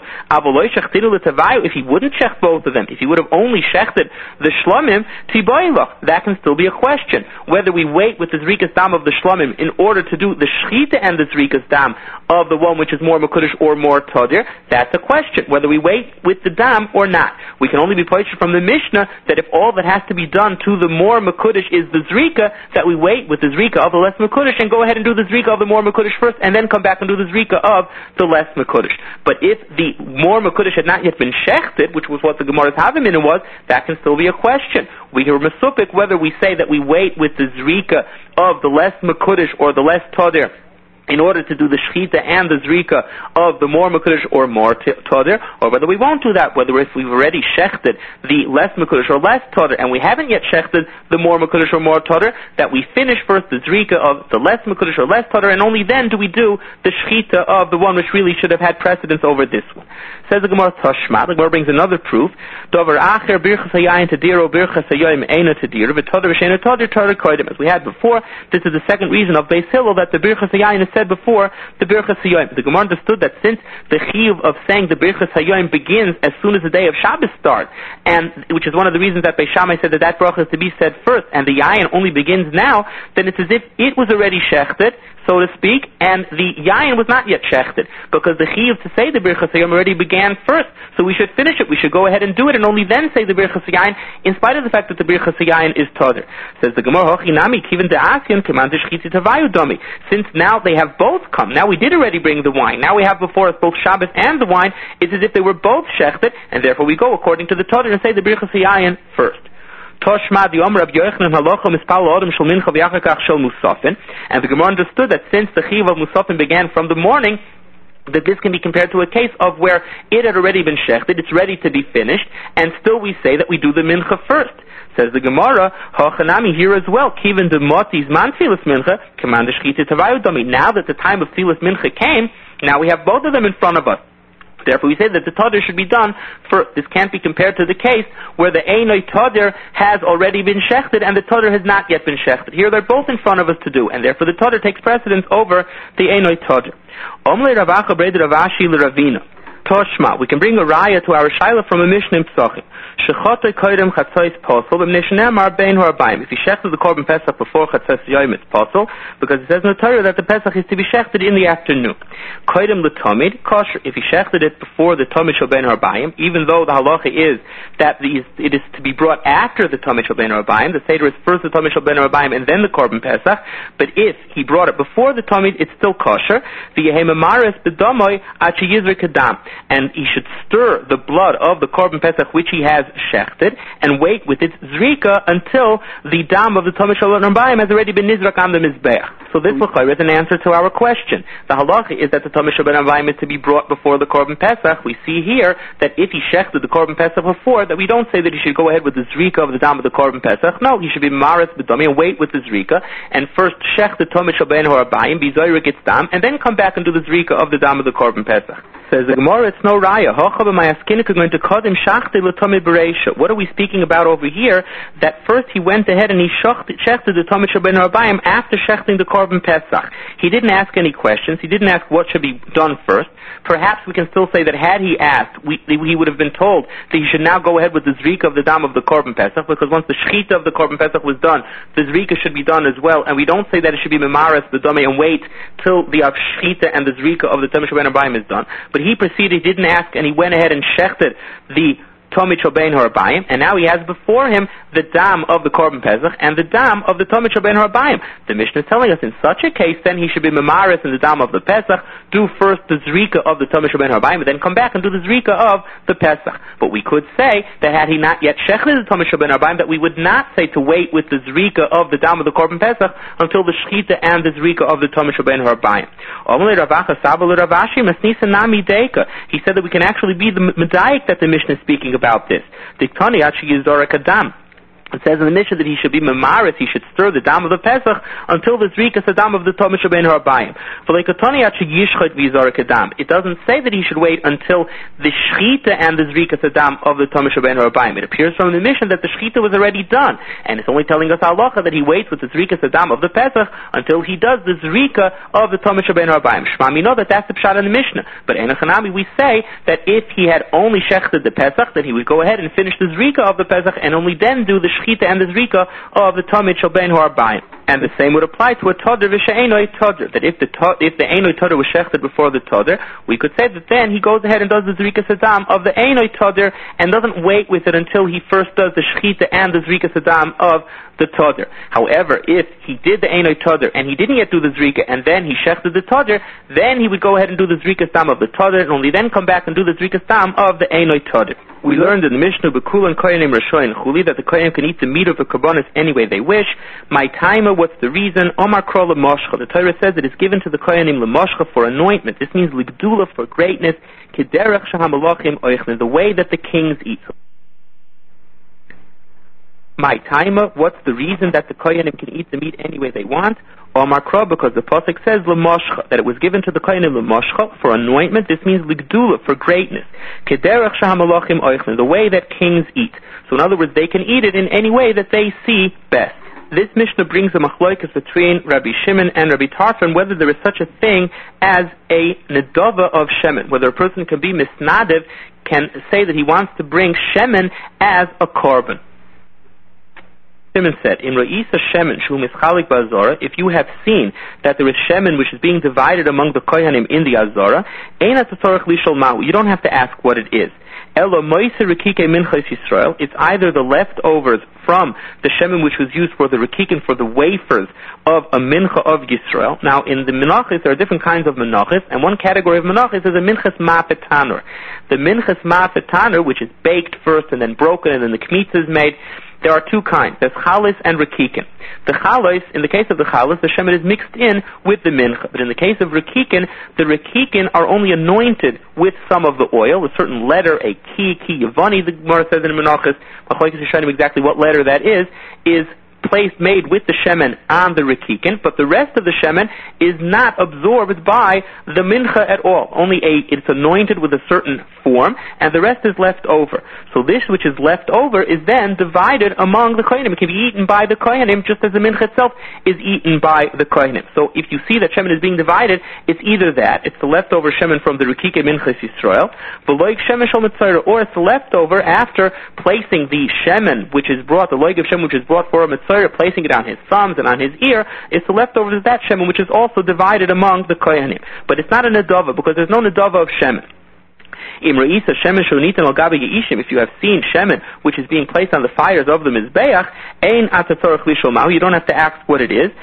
If he wouldn't shech both of them, if he would have only shechted the shlomim, tiboilach, that can still be a question. Whether we wait with the zrika sadam of the shlomim in order to do the shchita and the zrika sadam of the one which is more mekudesh or more todir, that's a question. Whether we wait with the dam or not. We can only be poished from the Mishnah that if all that has to be done to the more mekudesh is the zrika, that we wait with the zrika of the less mekudesh and go ahead and do the zrika of the more mekudesh first, and then come back and do the zrika of the less mekudesh. But if the more mekudesh had not yet been shechted, which was what the Gemara's Havamina was, that can still be a question. We hear mesupik whether we say that we wait with the zrika of the less mekudesh or the less todir in order to do the shchita and the zrika of the more mekudesh or more todir, or whether we won't do that, whether if we've already shechted the less mekudesh or less todir, and we haven't yet shechted the more mekudesh or more todir, that we finish first the zrika of the less mekudesh or less todir, and only then do we do the shchita of the one which really should have had precedence over this one. Says the Gemara Tashma, the Gemara brings another proof. Dover acher birchas hayayin tadiro birchas hayoyim eina tadiro v'todir v'sheina todir todir koidim. As we had before, this is the second reason of Beis Hillel that the birchas hayayin is said before the birchas hayoyim. The Gemara understood that since the chiyuv of saying the birchas hayoyim begins as soon as the day of Shabbos starts, and which is one of the reasons that Beis Shammai said that that bracha is to be said first, and the yayin only begins now, then it's as if it was already shechted. so to speak, and the yayin was not yet shechted, because the chiyuv to say the birchas hayom already began first. So we should finish it. We should go ahead and do it, and only then say the birchas yayin, in spite of the fact that the birchas yayin is toder. Says the Gemara, hochinami kiven de'asyon keman deshchitzi tavayu domi. Since now they have both come, now we did already bring the wine. Now we have before us both Shabbos and the wine. It's as if they were both shechted, and therefore we go according to the toder and say the birchas yayin first. Toshma the Omer of Yochanan halacha mispal adam shel mincha v'yachakach shel musafin, and the Gemara understood that since the chiyuv of musafin began from the morning, that this can be compared to a case of where it had already been shechted, it's ready to be finished, and still we say that we do the mincha first. Says the Gemara, hachanami here as well, kiven de motis man tfilas mincha, command shchita tavayu dami. Now that the time of tfilas mincha came, now we have both of them in front of us. Therefore, we say that the toder should be done first. This can't be compared to the case where the einoi toder has already been shechted and the toder has not yet been shechted. Here, they're both in front of us to do, and therefore the toder takes precedence over the einoi toder. Omle Ravacha Breda Ravashi L'Ravina. Toshma, we can bring a raya to our shaila from a Mishnah in Psachim. Shechotay koydem chatzos posel b'mnishenemar bein harbaim. If he shechted the korban pesach before chatzos yom, it's posel, because it says in the Torah that the pesach is to be shechted in the afternoon. Koydem l'tomid kosher. If he shechted it before the tomid shel bein harbaim, even though the halacha is that the, it is to be brought after the tomid shel bein harbaim, the seder is first the tomid shel bein harbaim and then the korban pesach. But if he brought it before the tomid, it's still kosher. The yehemamaris b'damoy achi yizr kadam. And he should stir the blood of the korban pesach which he has shechted and wait with its zrika until the dam of the tomid shel harbaim has already been nizrak on the mizbeach. So this l'chayr is an answer to our question. The halacha is that the tomid shel harbaim is to be brought before the korban pesach. We see here that if he shechted the korban pesach before, that we don't say that he should go ahead with the zrika of the dam of the korban pesach. No, he should be maris b'dami and wait with the zrika and first shech the tomid shel harbaim, be zoyrik its dam, and then come back and do the zrika of the dam of the korban pesach. Says the Gemara, it's no raya. What are we speaking about over here? That first he went ahead and he shechted the tomid shel harbaim after shechting the korban pesach. He didn't ask any questions. He didn't ask what should be done first. Perhaps we can still say that had he asked, we, he would have been told that he should now go ahead with the zrika of the dam of the korban pesach, because once the shechita of the korban pesach was done, the zrika should be done as well. And we don't say that it should be memaris the dome and wait till the shechita and the zrika of the tomid shel harbaim is done. But he proceeded, he didn't ask, and he went ahead and shechted the tomid shel harbaim, and now he has before him the dam of the korban pesach and the dam of the tomid shel harbaim. The Mishnah is telling us in such a case, then he should be memaris in the dam of the pesach, do first the zrika of the tomid shel harbaim, and then come back and do the zrika of the pesach. But we could say that had he not yet shechted the tomid shel harbaim, that we would not say to wait with the zrika of the dam of the korban pesach until the shechita and the zrika of the tomid shel harbaim. He said that we can actually be the medayik that the Mishnah is speaking about this. Diktani actually is Zorak Adam. It says in the Mishnah that he should be memaris, he should stir the dam of the Pesach until the zrika dam of the tomid shel harbaim. It doesn't say that he should wait until the shechita and the zrika dam of the tomid shel harbaim. It appears from the Mishnah that the shechita was already done, and it's only telling us halacha that he waits with the zrika dam of the Pesach until he does the zrika of the tomid shel harbaim. Shma we know that that's the pshat in the Mishnah, but in Hanami we say that if he had only shechted the Pesach, then he would go ahead and finish the zrika of the Pesach and only then do the shechita and the zrika of the tomid shel harbaim. And the same would apply to a toder v'she'enoi toder, that if the to- if the enoi toder was shechted before the toder, we could say that then he goes ahead and does the zrika sadam of the enoi toder and doesn't wait with it until he first does the shechita and the zrika sadam of the toder. However, if he did the enoi toder and he didn't yet do the zrika and then he shechted the toder, then he would go ahead and do the zrika sadam of the toder and only then come back and do the zrika sadam of the enoi toder. We learned in the Mishnah B'Kulan Koyanim Rashoin Chuli that the Koyanim can eat the meat of the Karbonis any way they wish. My timer, what's the reason? Omar Kro L'Moshcha. The Torah says it is given to the Koyanim L'Moshcha for anointment. This means L'Gdula, for greatness. Kederech Shahamalachim Oichne, the way that the kings eat. My timer, what's the reason that the Koyanim can eat the meat any way they want? Omar Kro, because the Pasuk says L'Moshcha, that it was given to the Koyanim L'Moshcha for anointment. This means L'Gdula, for greatness. Kederech Shahamalachim Oichne, the way that kings eat. So in other words, they can eat it in any way that they see best. This Mishnah brings a machloikas between Rabbi Shimon and Rabbi Tarfon, whether there is such a thing as a nedava of shemen, whether a person can be misnadiv, can say that he wants to bring shemen as a korban. Shimon said, "In Ra'isa Shemen Shu Mischalik Ba'Azora, if you have seen that there is Shemen which is being divided among the Kohanim in the Azora, Eina Tzorach Lishol Mahu. You don't have to ask what it is. Elo Moise Rikike Minchas Yisrael. It's either the leftovers from the shemen which was used for the rikikin, for the wafers of a mincha of Yisrael. Now, in the menachos, there are different kinds of menachos, and one category of menachos is a minchas ma'afet tanur. The minchas ma'afet tanur, which is baked first and then broken, and then the kmitza is made. There are two kinds. There's chalos and rikikin. The chalos, in the case of the chalos, the shemen is mixed in with the mincha. But in the case of rikikin, the rikikin are only anointed with some of the oil, a certain letter, a ki, ki yavani, the Gemara says in Menachos, exactly what letter that is, is placed, made with the shemen on the rikikin, but the rest of the shemen is not absorbed by the mincha at all. Only a, it's anointed with a certain form, and the rest is left over. So this which is left over is then divided among the kohanim. It can be eaten by the kohanim just as the mincha itself is eaten by the kohanim. So if you see that shemen is being divided, it's either that, it's the leftover shemen from the rikikin minchas Yisrael, the loig shemen shel mitzvah, or it's the leftover after placing the shemen which is brought, the loig of shemen which is brought for a mitzvah, placing it on his thumbs and on his ear, it's the leftovers of that shemen which is also divided among the kohanim. But it's not a nedava, because there's no nedava of shemen. If you have seen shemen which is being placed on the fires of the mizbeach, you don't have to ask what it is.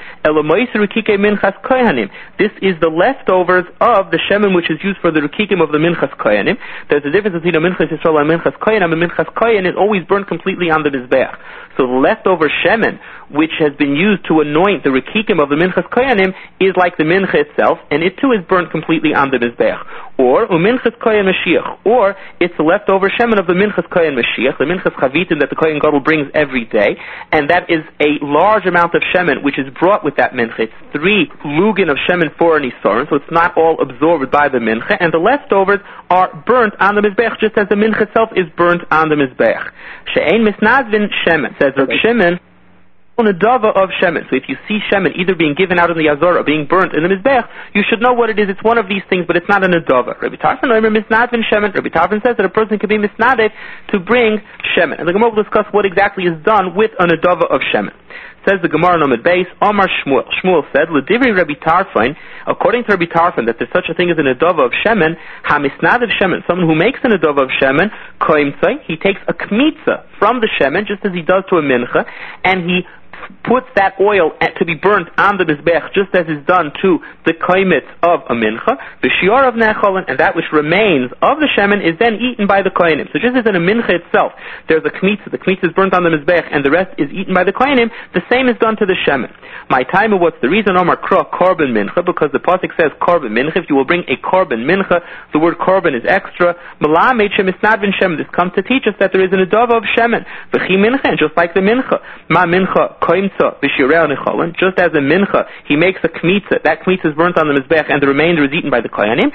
This is the leftovers of the shemen which is used for the rikikim of the minchas kohanim. There's a difference between a minchas Yisrael and a minchas kohanim. A minchas kohen is always burned completely on the mizbeach. So the leftover shemen which has been used to anoint the rikikim of the minchas kohanim is like the mincha itself, and it too is burnt completely on the mizbeach. Or uminchas kohen Mashiach, or it's the leftover shemen of the minchas kohen Mashiach, the minchas chavitim that the kohen gadol brings every day, and that is a large amount of shemen which is brought with that mincha. It's three lugin of shemen for an isorin, so it's not all absorbed by the mincha, and the leftovers are burnt on the mizbeach just as the mincha itself is burnt on the mizbeach. She'ein misnadvin shemen, says Reb Shimon, on a dava of shemen. So if you see shemen either being given out in the Azor or being burnt in the mizbeach, you should know what it is. It's one of these things, but it's not an adava. Rabbi Tarfon Omer misnadvin shemen. Rabbi Tarfon says that a person can be misnaded to bring shemen. And the Gemara will discuss what exactly is done with an adava of shemen. Says the Gemara on the base, Omar Shmuel. Shmuel said, L'divri Rabbi Tarfon, according to Rabbi Tarfon, that there's such a thing as an adava of shemen, hamisnadav shemen, someone who makes an adava of shemen, koimtzai, he takes a kmitza from the shemen, just as he does to a mincha, and he puts that oil to be burnt on the mizbech, just as is done to the koimitz of a mincha, the shior of necholin, and that which remains of the shemen is then eaten by the kohanim. So just as in a mincha itself, there's a kmitza, the kmitza is burnt on the mizbech, and the rest is eaten by the kohanim, the same is done to the shemen. My time, what's the reason? Omar kro korban mincha, because the pasuk says korban mincha. If you will bring a korban mincha, the word korban is extra. Malamed shemisnadvin shemen. This comes to teach us that there is an adava of shemen. V'chi mincha, and just like the mincha, ma mincha just as a mincha, he makes a kmitza. That kmitza is burnt on the mizbech, and the remainder is eaten by the kohanim.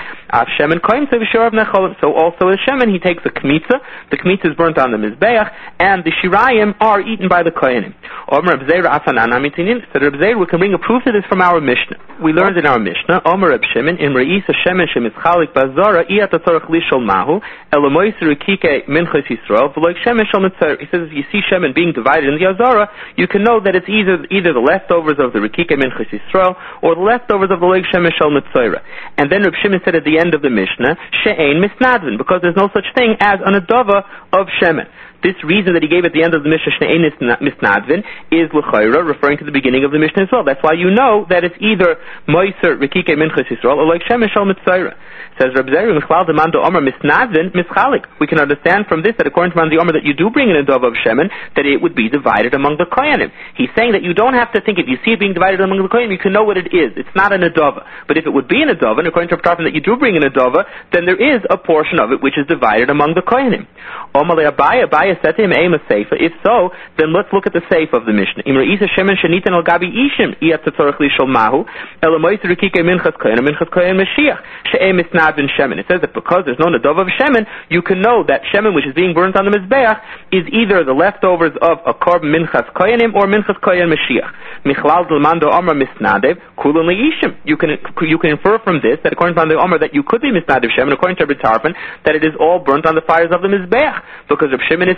So also as shemen, he takes a kmitza. The kmitza is burnt on the mizbech, and the shirayim are eaten by the kohanim. Omer Reb Zeir, we can bring a proof to this from our Mishnah. We learned in our Mishnah, Omer Reb Shimon, in Re'isa shemen shemitzchalik bazara, iyat atzorach lishol mahu, elamois rikike minchas Yisrael, v'loik shemen shel mitzvah. He says, if you see shemen being divided in the azara, you can know that it's either either the leftovers of the rikike minchas Yisrael or the leftovers of the loig shemen shel mitzvah. And then Reb Shimon said at the end of the Mishnah, she'ein misnadvin, because there's no such thing as an adava of shemen. This reason that he gave at the end of the Mishnah, she'ein misnadvin, is l'chayra, referring to the beginning of the Mishnah as well. That's why you know that it's either moiser rikike minchas Yisrael or loig shemen shel mitzvah. Says Reb Zeir, Michlal demando Omer misnadvin mischalik. We can understand from this that according to the Omer that you do bring an adava of shemen, that it would be divided among the kohanim. He's saying that you don't have to think, if you see it being divided among the kohanim, you can know what it is. It's not an adava. But if it would be an adava, and according to Reb Tarfon that you do bring an adava, then there is a portion of it which is divided among the kohanim. Omer Abaya, Abaya said to him, Eim a seifa. If so, then let's look at the seifa of the Mishnah. Im re'isa shemen shenitan al gabi ishim, iyat tzorach lishol mahu, elamois rikike minchas kohen, minchas kohen Mashiach, she'eim misnadvin shemen. It says that because there's no nadava of shemen, you can know that shemen which is being burnt on the mizbeach is either the leftovers of a korban minchas kohenim or minchas kohen Mashiach. Michlal d'lmando Omer misnadev kulun leishim. You can you can infer from this that according to the Omer that you could be misnadev shemen, according to Reb Tarfon that it is all burnt on the fires of the mizbeach, because Reb Shimon is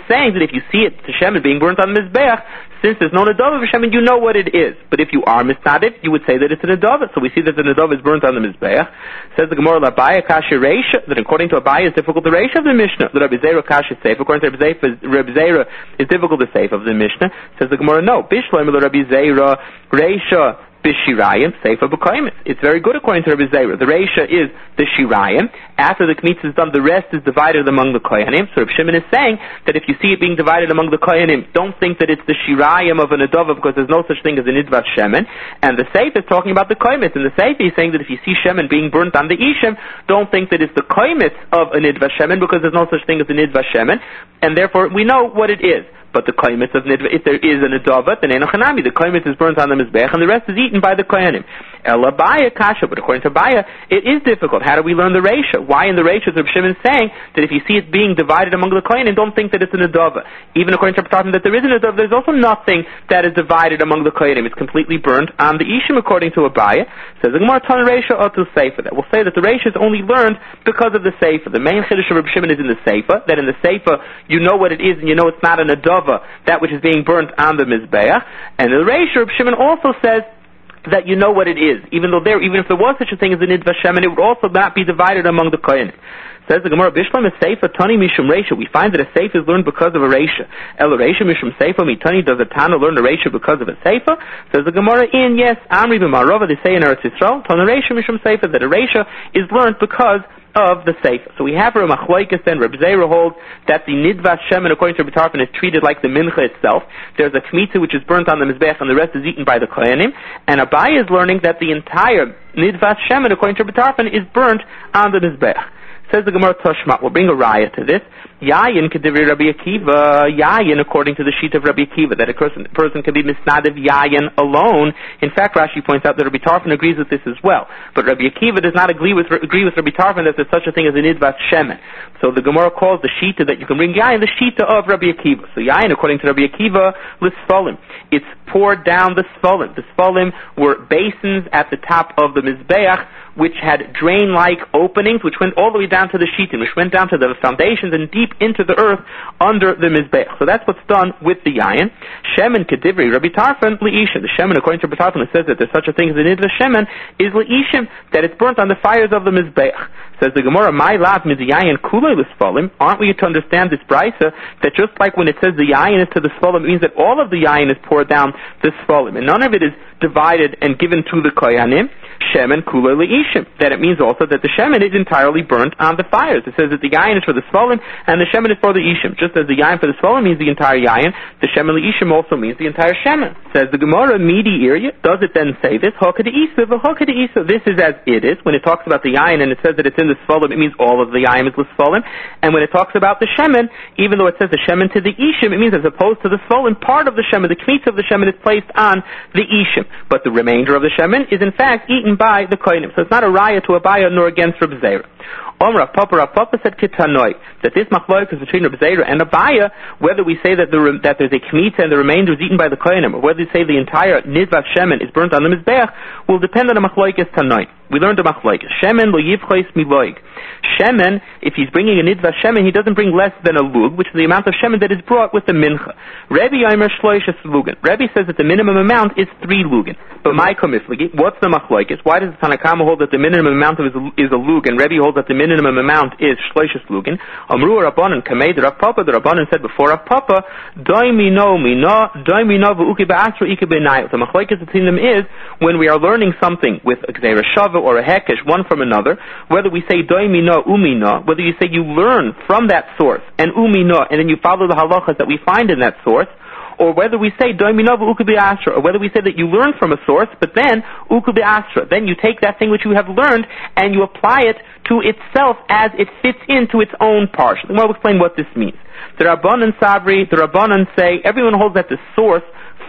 is saying that if you see it, the shemen being burnt on the Mizbeach, since there's no Nedava of shemen, you know what it is. But if you are misnadif, you would say that it's a Nedava. So we see that the Nedava is burnt on the Mizbeach. Says the Gemara, L'Abaya Kasha Reisha, that according to Abaya is difficult to Reisha of the Mishnah. The Rabbi Zera Kasha Seif, according to Rabbi Zera, is difficult to Seif of the Mishnah. Says the Gemara, no. Bishloim Rabbi Zera Reisha Bishirayim, Seifa B'Koyim. It's very good according to Rabbi Zera. The Reisha is the Shirayim. After the Kmitz is done, the rest is divided among the Koyanim. So Rabbi Shimon is saying that if you see it being divided among the Koyanim, don't think that it's the Shirayim of an Adova, because there's no such thing as a Nidvat Shemen. And the Seif is talking about the Koymitz. And the Seif is saying that if you see Shemen being burnt on the Ishim, don't think that it's the Koymitz of a Nidvat Shemen, because there's no such thing as a Nidvat Shemen. And therefore, we know what it is. But the koimitz of nidva, if there is an adava, then eno chanami. The koimitz is burnt on the mizbech, and the rest is eaten by the kohanim. Ela baya kasha, but according to Baya, it is difficult. How do we learn the reisha? Why in the reisha is Reb Shimon saying that if you see it being divided among the kohanim, don't think that it's an adava. Even according to Rabbi that there is an adava, there's also nothing that is divided among the kohanim. It's completely burnt on the ishim, according to Abaya. Says the Gemara ton reisha or to seifa. That will say that the reisha is only learned because of the seifa. The main chiddush of Reb Shimon is in the seifa. That in the seifa you know what it is and you know it's not an adava, that which is being burnt on the Mizbeach. And the Reisha, Reb Shimon also says that you know what it is. Even though there, even if there was such a thing as a Nidva Shemen, it would also not be divided among the Kohanim. Says the Gemara, Bishlam is Seifa Tani Mishum Reisha. We find that a Seifa is learned because of a Reisha. El Reisha Mishum Seifa Mitani, does a Tana learn the Reisha because of a Seifa? Says the Gemara, in yes, Amri b'Marova, they say in Eretz Yisrael, Tana Reisha Mishum Seifa, that a Reisha is learned because of the Seifa. So we have a Machlokes, and Reb Zera holds that the Nidvas Shemen, according to Reb Tarfon, is treated like the Mincha itself. There's a Kmitza which is burnt on the Mizbech, and the rest is eaten by the Kohanim. And Abai is learning that the entire Nidvas Shemen, according to Reb Tarfon, is burnt on the Mizbech. Says the Gemara Toshma, we'll bring a raya to this. Yayin kedivri Rabbi Akiva, Yayin according to the sheet of Rabbi Akiva, that a person, person can be misnadiv Yayin alone. In fact, Rashi points out that Rabbi Tarfon agrees with this as well. But Rabbi Akiva does not agree with, agree with Rabbi Tarfon that there's such a thing as a Nidvat Shemen. So the Gemara calls the Shita that you can bring Yayin the Shita of Rabbi Akiva. So Yayin, according to Rabbi Akiva, l'sfolim. It's poured down the Sfolim. The Sfolim were basins at the top of the Mizbeach, which had drain-like openings, which went all the way down to the Shitin, which went down to the foundations and deep into the earth under the Mizbeach. So that's what's done with the Yayin. Shemen Kedivri, Rabbi Tarfon, Le'ishim. The Shemen, according to Rabbi Tarfon, it says that there's such a thing as the Nidva Shemen, is Le'ishim, that it's burnt on the fires of the Mizbeach. Says the Gemara, My Lav Mizayayin Kulei L'Sfolim. Aren't we to understand this brisa, that just like when it says the Yayin is to the Sfolim, it means that all of the Yayin is poured down the Sfolim, and none of it is divided and given to the Koyanim. Shemen Kulei Le'ishim. That it means also that the Shemen is entirely burnt on the fires. It says that the Yayin is for the Sfolim, and the Shemen is for the Ishim. Just as the Yayin for the Sfolim means the entire Yayin, the Shemen Le'ishim also means the entire Shemen. Says the Gemara, Midi area, does it then say this? Hokad Isa, Hokad Isa. This is as it is. When it talks about the Yayin and it says that it's in the Sfolim, it means all of the Yayin is the Sfolim. And when it talks about the Shemen, even though it says the Shemen to the Ishim, it means as opposed to the Sfolim, part of the Shemen, the Kmitz of the Shemen is placed on the Ishim. But the remainder of the Shemen is in fact eaten by the Kohanim. So it's not a raya to Abaya nor against Reb Zera. Om Rav Papa, Rav Papa said Kitanoi, that this machlokes is between Reb Zera and Abaya, whether we say that, the, that there's a kmitza and the remainder is eaten by the kohanim, or whether we say the entire nidvat shemen is burnt on the mizbeach, will depend on the machlokes Tanoi. We learned the machlokes. Shemen lo yivchos miloig. Shemen, if he's bringing a nidvat shemen, he doesn't bring less than a lug, which is the amount of shemen that is brought with the mincha. Rebbe Yomer shloishes lugan. Rebbe says that the minimum amount is three lugan. But my komisligi, what's the machlokes? Why does the Tanakama hold that the minimum amount of is, is a lug, and Rebbe holds that the minimum amount is shloishes lugan? Amru Rabbanan kamei the Rav Papa. The Rabbanan said before Rav Papa, doi mino mino doi mino v'uki ba'asra iki b'nayot. The machlokes between them is when we are learning something with a gzeira shava or a hekesh, one from another, whether we say doi mino umino, whether you say you learn from that source and umino, and then you follow the halachas that we find in that source, or whether we say doiminova ukubi astra, or whether we say that you learn from a source, but then ukubi astra, then you take that thing which you have learned and you apply it to itself as it fits into its own parsha. I'll explain what this means. The Rabbanan Sabri, the Rabbanan say, everyone holds that the source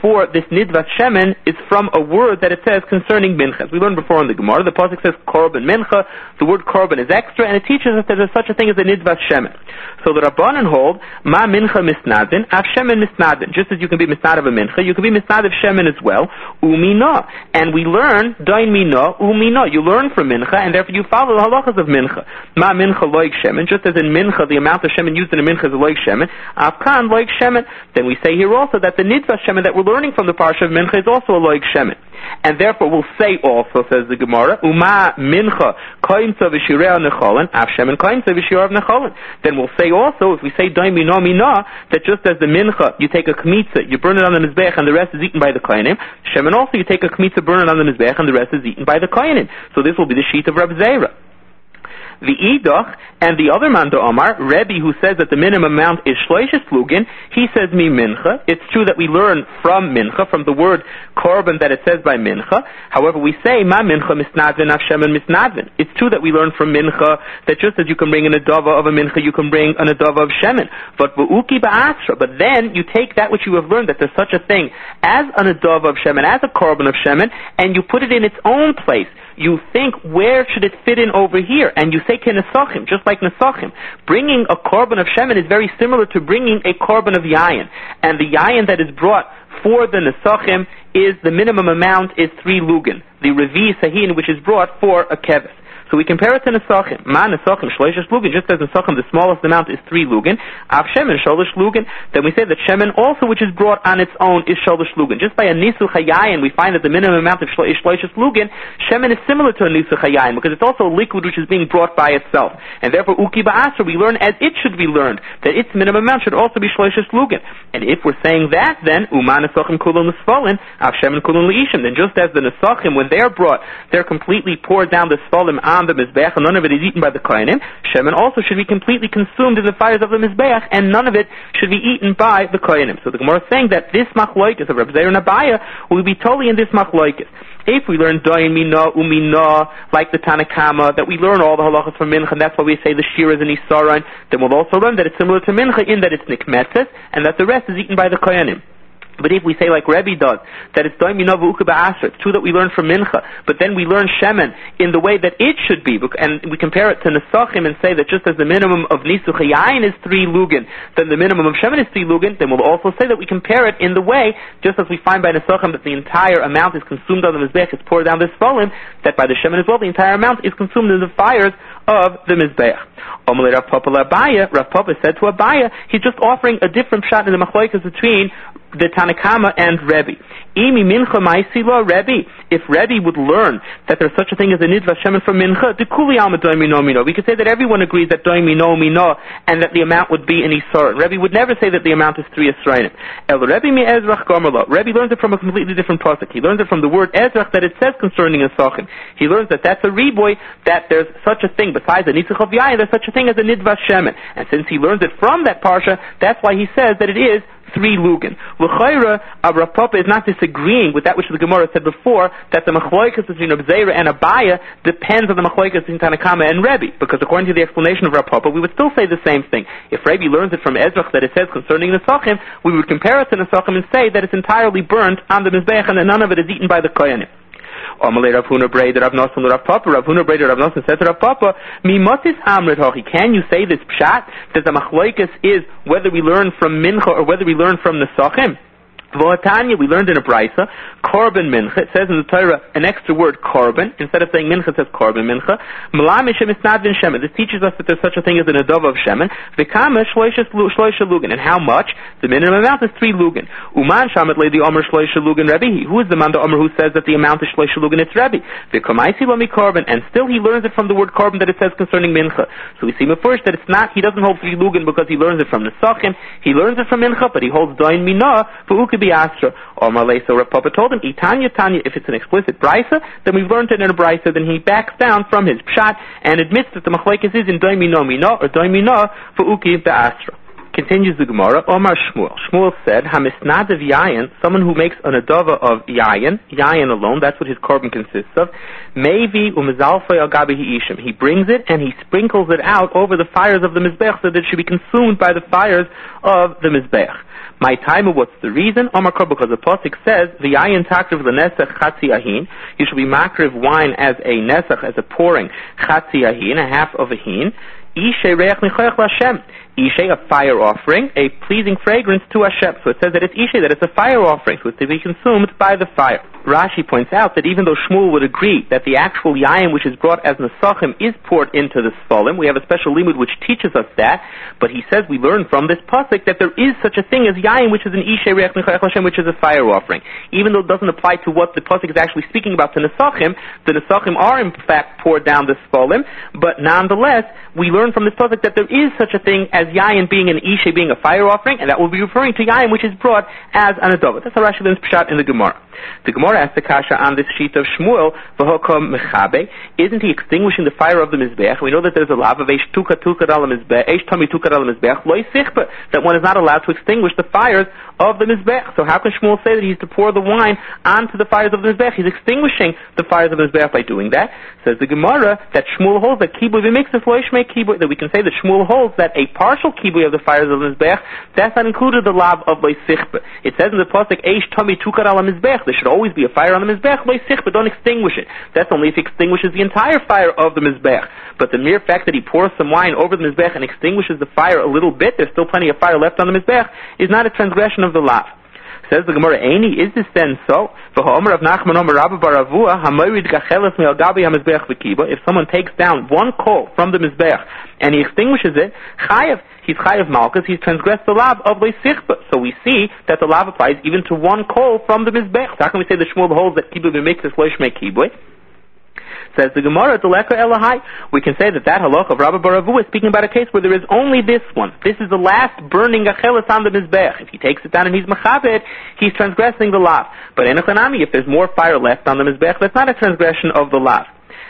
therefore this nidvas shemen is from a word that it says concerning mincha. As we learned before in the Gemara, the pasuk says korban mincha. The word korban is extra, and it teaches us that there's such a thing as a nidvas shemen. So the Rabbanan hold ma mincha misnadin, af shemen misnadin. Just as you can be misnad of a mincha, you can be misnad of shemen as well. Umina, and we learn dain mina umina. You learn from mincha, and therefore you follow the halachas of mincha. Ma mincha loik shemen, just as in mincha the amount of shemen used in a mincha is loik shemen. Afkan loik shemen. Then we say here also that the nidvas shemen that we're learning from the parsha of mincha is also a loik shemen. And therefore we'll say also, says the Gemara, Uma mincha koimtza v'shirei necholin, af shemen koimtza v'shirei necholin. Then we'll say also, if we say doim mina mina, that just as the mincha, you take a kmitza, you burn it on the mizbech, and the rest is eaten by the kohanim, shemen also you take a kmitza, burn it on the mizbech, and the rest is eaten by the kohanim. So this will be the sheet of Reb Zera. The Idach and the other man, the Omar, Rebbe, who says that the minimum amount is shloishes lugin, he says mi mincha. It's true that we learn from mincha, from the word korban that it says by mincha. However, we say ma mincha misnadvin af shemen misnadvin. It's true that we learn from mincha that just as you can bring an adava of a mincha, you can bring an adava of shemen. But v'uki ba'asra. But then you take that which you have learned, that there's such a thing as an adava of shemen, as a korban of shemen, and you put it in its own place. You think, where should it fit in over here? And you say kenesachim, just like nesachim. Bringing a korban of shemen is very similar to bringing a korban of yayin. And the yayin that is brought for the nesachim is, the minimum amount is three lugin. The revi sahin, which is brought for a keves. So we compare it to nesachim. Ma nesachim shloishes lugin, just as nesachim the smallest amount is three lugin. Av shemen sholish lugin. Then we say that shemen also, which is brought on its own, is sholish lugin. Just by a nisuch hayayin, we find that the minimum amount of shloishes lugin, shemen is similar to a nisuch hayayin, because it's also a liquid which is being brought by itself. And therefore, uki ba'asra, we learn as it should be learned, that its minimum amount should also be shloishes lugin. And if we're saying that, then uma nesachim kulon nesfalin, av shemen kulon leishim. Then just as the nesachim, when they're brought, they're completely poured down the sfalim on the mizbeach, and none of it is eaten by the kohanim. Shemen also should be completely consumed in the fires of the mizbeach, and none of it should be eaten by the kohanim. So the Gemara is saying that this machloikis of Reb Zera and Abaya will be totally in this machloikis. If we learn doin mina umina, like the Tanakama, that we learn all the halachas from mincha, and that's why we say the shir is an isaron, then we'll also learn that it's similar to mincha in that it's nikmetzes, and that the rest is eaten by the kohanim. But if we say like Rebbe does, that it's doim minov u'uka ba'asra, it's true that we learn from mincha, but then we learn shemen in the way that it should be, and we compare it to nesachim and say that just as the minimum of nisuch hayayin is three lugin, then the minimum of shemen is three lugin, then we'll also say that we compare it in the way, just as we find by nesachim that the entire amount is consumed on the mizbech, it's poured down this folim, that by the shemen as well, the entire amount is consumed in the fires of the mizbech. Omelei Rav Papa Abaya, Rav Papa said to Abaya, he's just offering a different shot in the machlokes between the Tanakama and Rebbe. Imi mincha ma'isila Rebbe. If Rebbe would learn that there's such a thing as a nidva shemen from mincha, the kuli alma doimi no mino. We could say that everyone agrees that doimi no mino, and that the amount would be an isar. Rebbe would never say that the amount is three esrainim. El Rebbe mi ezrach gomerlo. Rebbe learns it from a completely different pasuk. He learns it from the word ezrach that it says concerning a sachin. He learns that that's a riboy, that there's such a thing besides a nitzich of yayin, there's such a thing as a nidva shemen. And since he learns it from that parsha, that's why he says that it is three lugin. L'chayra, Rav Papa is not disagreeing with that which the Gemara said before, that the machloikas between Reb Zera and Abaya depends on the machloikas between Tanakama and Rebbe, because according to the explanation of Rav Papa, we would still say the same thing. If Rebbe learns it from Ezrach that it says concerning Nesachim, we would compare it to Nesachim and say that it's entirely burnt on the Mizbech and that none of it is eaten by the Koyanim. Amalei Rav Huna Brei Rav Nosson Rav Papa. Rav Huna Brei Rav Nosson said to Rav Papa, Mi motis amrit hochi. Can you say this pshat that the machloikas is whether we learn from mincha or whether we learn from nesachim? V'atanya, we learned in a brisa, korban mincha. It says in the Torah an extra word, korban. Instead of saying mincha, it says korban mincha. Malamishim isnadvin shemen. This teaches us that there's such a thing as an adova of shemen. V'kama shloisha lugin. And how much? The minimum amount is three lugin. Uman shamet le the omer shloisha lugin Rebbe. Who is the man the omer who says that the amount is shloisha lugin? It's Rebbe. V'kamaisi lo mi korban. And still he learns it from the word korban that it says concerning mincha. So we see first that it's not, he doesn't hold three lugin because he learns it from nesachim. He learns it from mincha, but he holds doin mina for uke Astra or Malay. So Rav Papa told him, Itanya Tanya, if it's an explicit brisa, then we've learned it in a brisa. Then he backs down from his pshat and admits that the machlekes is in doimi no mina or doimi no for uki the Astra. Continues the Gemara, Omar Shmuel. Shmuel said, Hamisnadav yayin, someone who makes an adava of yayin, yayin alone, that's what his korban consists of. Maybe umizalfay al gabi ishim. He brings it and he sprinkles it out over the fires of the mizbech so that it should be consumed by the fires of the mizbech. My time, what's the reason? Omar Kor, because the Pasuk says, the yayin takriv l'nesach chatzi ahin. You should be makriv wine as a nesach, as a pouring chatzi ahin, a half of a hin. Ishe reach nichoyach l'Hashem. Ishe, a fire offering, a pleasing fragrance to Hashem. So it says that it's Ishe, that it's a fire offering, so it's to be consumed by the fire. Rashi points out that even though Shmuel would agree that the actual yayin which is brought as nesachim is poured into the sfolim, we have a special limud which teaches us that, but he says we learn from this pasuk that there is such a thing as yayin which is an Ishe reach nichoyach l'Hashem, which is a fire offering. Even though it doesn't apply to what the pasuk is actually speaking about, the nesachim, the nesachim are in fact poured down the sfolim, but nonetheless, we learn from this pasuk that there is such a thing as yayin being an ishe, being a fire offering, and that will be referring to yayin which is brought as an adova. That's how Rashi learns pshat in the Gemara. The Gemara asks the kasha on this sheet of Shmuel, v'hokom mechabe, isn't he extinguishing the fire of the mizbech? We know that there's a lav of eish tuka tuka al mizbech, eish tami tuka al mizbech, loy sichba, that one is not allowed to extinguish the fires of the mizbech. So how can Shmuel say that he's to pour the wine onto the fires of the mizbech? He's extinguishing the fires of the mizbech by doing that. Says the Gemara that Shmuel holds that kibuy v'mixes loy shmei kibuy, that we can say that Shmuel holds that a partial kibuy of the fires of the mizbech, that's not included the lav of loy sichba. It says in the pasuk eish tami tuka al mizbech, there should always be a fire on the mizbech, loy sichba, don't extinguish it. That's only if he extinguishes the entire fire of the mizbech. But the mere fact that he pours some wine over the mizbech and extinguishes the fire a little bit, there's still plenty of fire left on the mizbech, is not a transgression of the lav. Says the Gemara, Eini, is this then so? If someone takes down one coal from the mizbech and he extinguishes it, chayav, he's chayav malchus, he's transgressed the lav of leisichba. So we see that the lav applies even to one coal from the mizbech. So how can we say the Shmuel holds that kibuy b'mikvah lo shmei kibuy? Says the Gemara, Deleka Elahai, we can say that that halach of Rabbi Baravu is speaking about a case where there is only this one. This is the last burning achelis on the mizbech. If he takes it down and he's mechabed, he's transgressing the lav. But enochanami, if there's more fire left on the mizbech, that's not a transgression of the lav.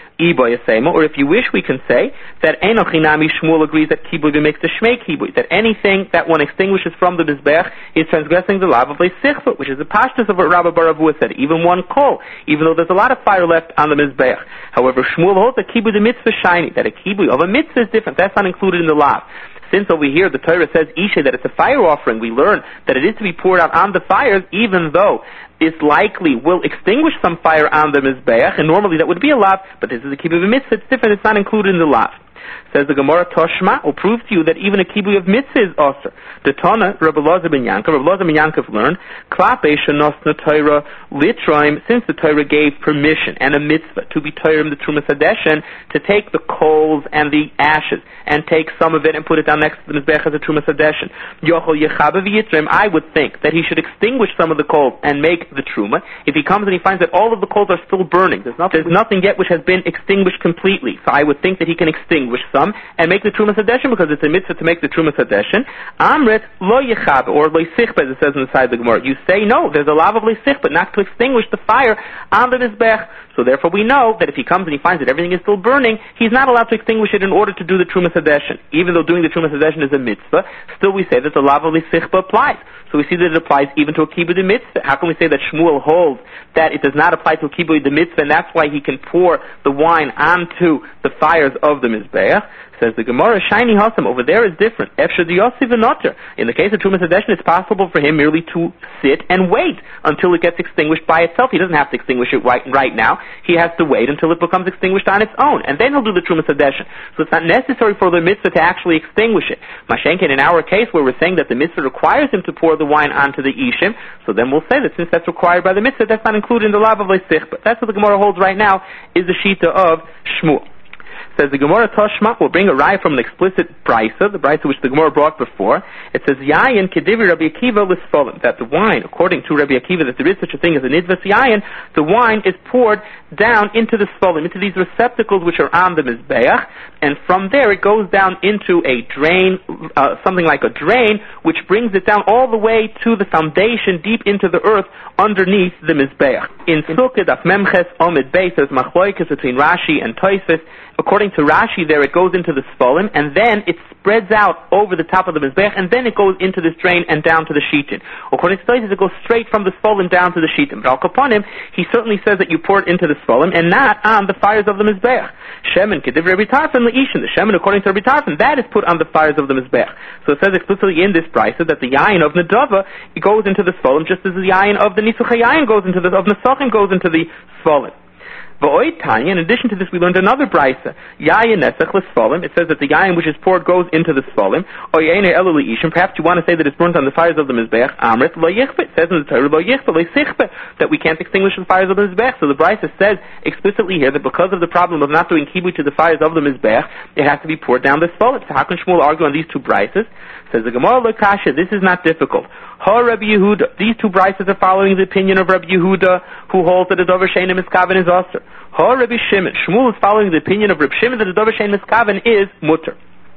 Or if you wish, we can say that Enochinami Shmuel agrees that kibuy makes the shmei kibuy, that anything that one extinguishes from the mizbech is transgressing the lav of leisichva, which is the pashtus of what Rabbi Baravu said, even one kol, even though there's a lot of fire left on the mizbech. However, Shmuel holds that kibuy the mitzvah shiny, that a kibuy of a mitzvah is different, that's not included in the lav. Since over here the Torah says Isha, that it's a fire offering, we learn that it is to be poured out on the fires, even though it's likely will extinguish some fire on the mizbeach, and normally that would be a lav, but this is a kibuy of mitzvah, it's different, it's not included in the lav. Says the Gemara, Toshma will prove to you that even a kibuy of mitzvah is osir. The Tana, Rabbi Elazar ben Yankov, Rabbi Elazar ben Yankov learned, Klape shenosna Torah litraim, since the Torah gave permission and a mitzvah to be Torah the Trumas Hadeshen, to take the coals and the ashes and take some of it and put it down next to the mizbech as a Trumas Hadeshen. Yochol yechabe v'yitrim, I would think that he should extinguish some of the coals and make the truma. If he comes and he finds that all of the coals are still burning, there's nothing, there's nothing yet which has been extinguished completely, so I would think that he can extinguish some and make the Trumas Hadeshen, because it's a mitzvah to make the Trumas Hadeshen. Amrit lo yechabe, or lo yisichba, as it says inside the Gemara. You say no, there's a lav of lo yisichba, not to extinguish the fire on the mizbech. So therefore we know that if he comes and he finds that everything is still burning, he's not allowed to extinguish it in order to do the Trumas Hadeshen. Even though doing the Trumas Hadeshen is a mitzvah, still we say that the lav of lo yisichba applies. So we see that it applies even to a kibuy the mitzvah. How can we say that Shmuel holds that it does not apply to a kibuy the mitzvah, and that's why he can pour the wine onto the fires of the mizbeach? Says the Gemara, shiny hasam, over there is different. Efshad yossi v'noter. In the case of Trumas Hadeshen, it's possible for him merely to sit and wait until it gets extinguished by itself. He doesn't have to extinguish it right, right now. He has to wait until it becomes extinguished on its own, and then he'll do the Trumas Hadeshen. So it's not necessary for the mitzvah to actually extinguish it. Mashenkin, in our case, where we're saying that the mitzvah requires him to pour the wine onto the ishim, so then we'll say that since that's required by the mitzvah, that's not included in the lav of leisich. But that's what the Gemara holds right now, is the shita of Shmuel. Says the Gemara Toshma will bring a raya from an explicit brisa, the brisa which the Gemara brought before. It says Yayin Kedivi Rabbi Akiva Lisfolim, that the wine, according to Rabbi Akiva, that there is such a thing as a nidvas yayin, the wine is poured down into the sfolim, into these receptacles which are on the mizbeach, and from there it goes down into a drain, uh, something like a drain, which brings it down all the way to the foundation, deep into the earth underneath the mizbeach. In Sukkot Daf Memches Omid Beis, there's machloikas between Rashi and Tosfos According to Rashi, there it goes into the Sfolim, and then it spreads out over the top of the Mizbech, and then it goes into this drain and down to the Shitin. According to Tosfos, it goes straight from the Sfolim down to the Shitin. But Al Kaponim, he certainly says that you pour it into the Sfolim, and not on the fires of the Mizbech. Shemen Kediv Rabbi Tarfon Leishin. The Shemen, according to Rabbi Tarfon, that is put on the fires of the Mizbech. So it says explicitly in this brisa that the Yayin of Nedava goes into the Sfolim, just as the Yayin of the Nisucha Yayin goes into the, of Nesachim goes into the Sfolim. In addition to this, we learned another brisa. Yayin nesach l'sfolim. It says that the yayin which is poured goes into the sfolim. Or yayin elu leishim. Perhaps you want to say that it's burnt on the fires of the mizbech. Amrit lo yichbet. It says in the Torah lo yichbet lo sichbet that we can't extinguish the fires of the mizbech. So the brisa says explicitly here that because of the problem of not doing kibui to the fires of the mizbech, it has to be poured down the sfolim. So how can Shmuel argue on these two brises? Says the Gemara Lekasha. This is not difficult. Ha Rabbi Yehuda. These two brises are following the opinion of Rabbi Yehuda, who holds that a dover shein miskaven is aser. Ha Rabbi Shimon. Shmuel is following the opinion of Rabbi Shimon that a dover shein miskaven is mutter.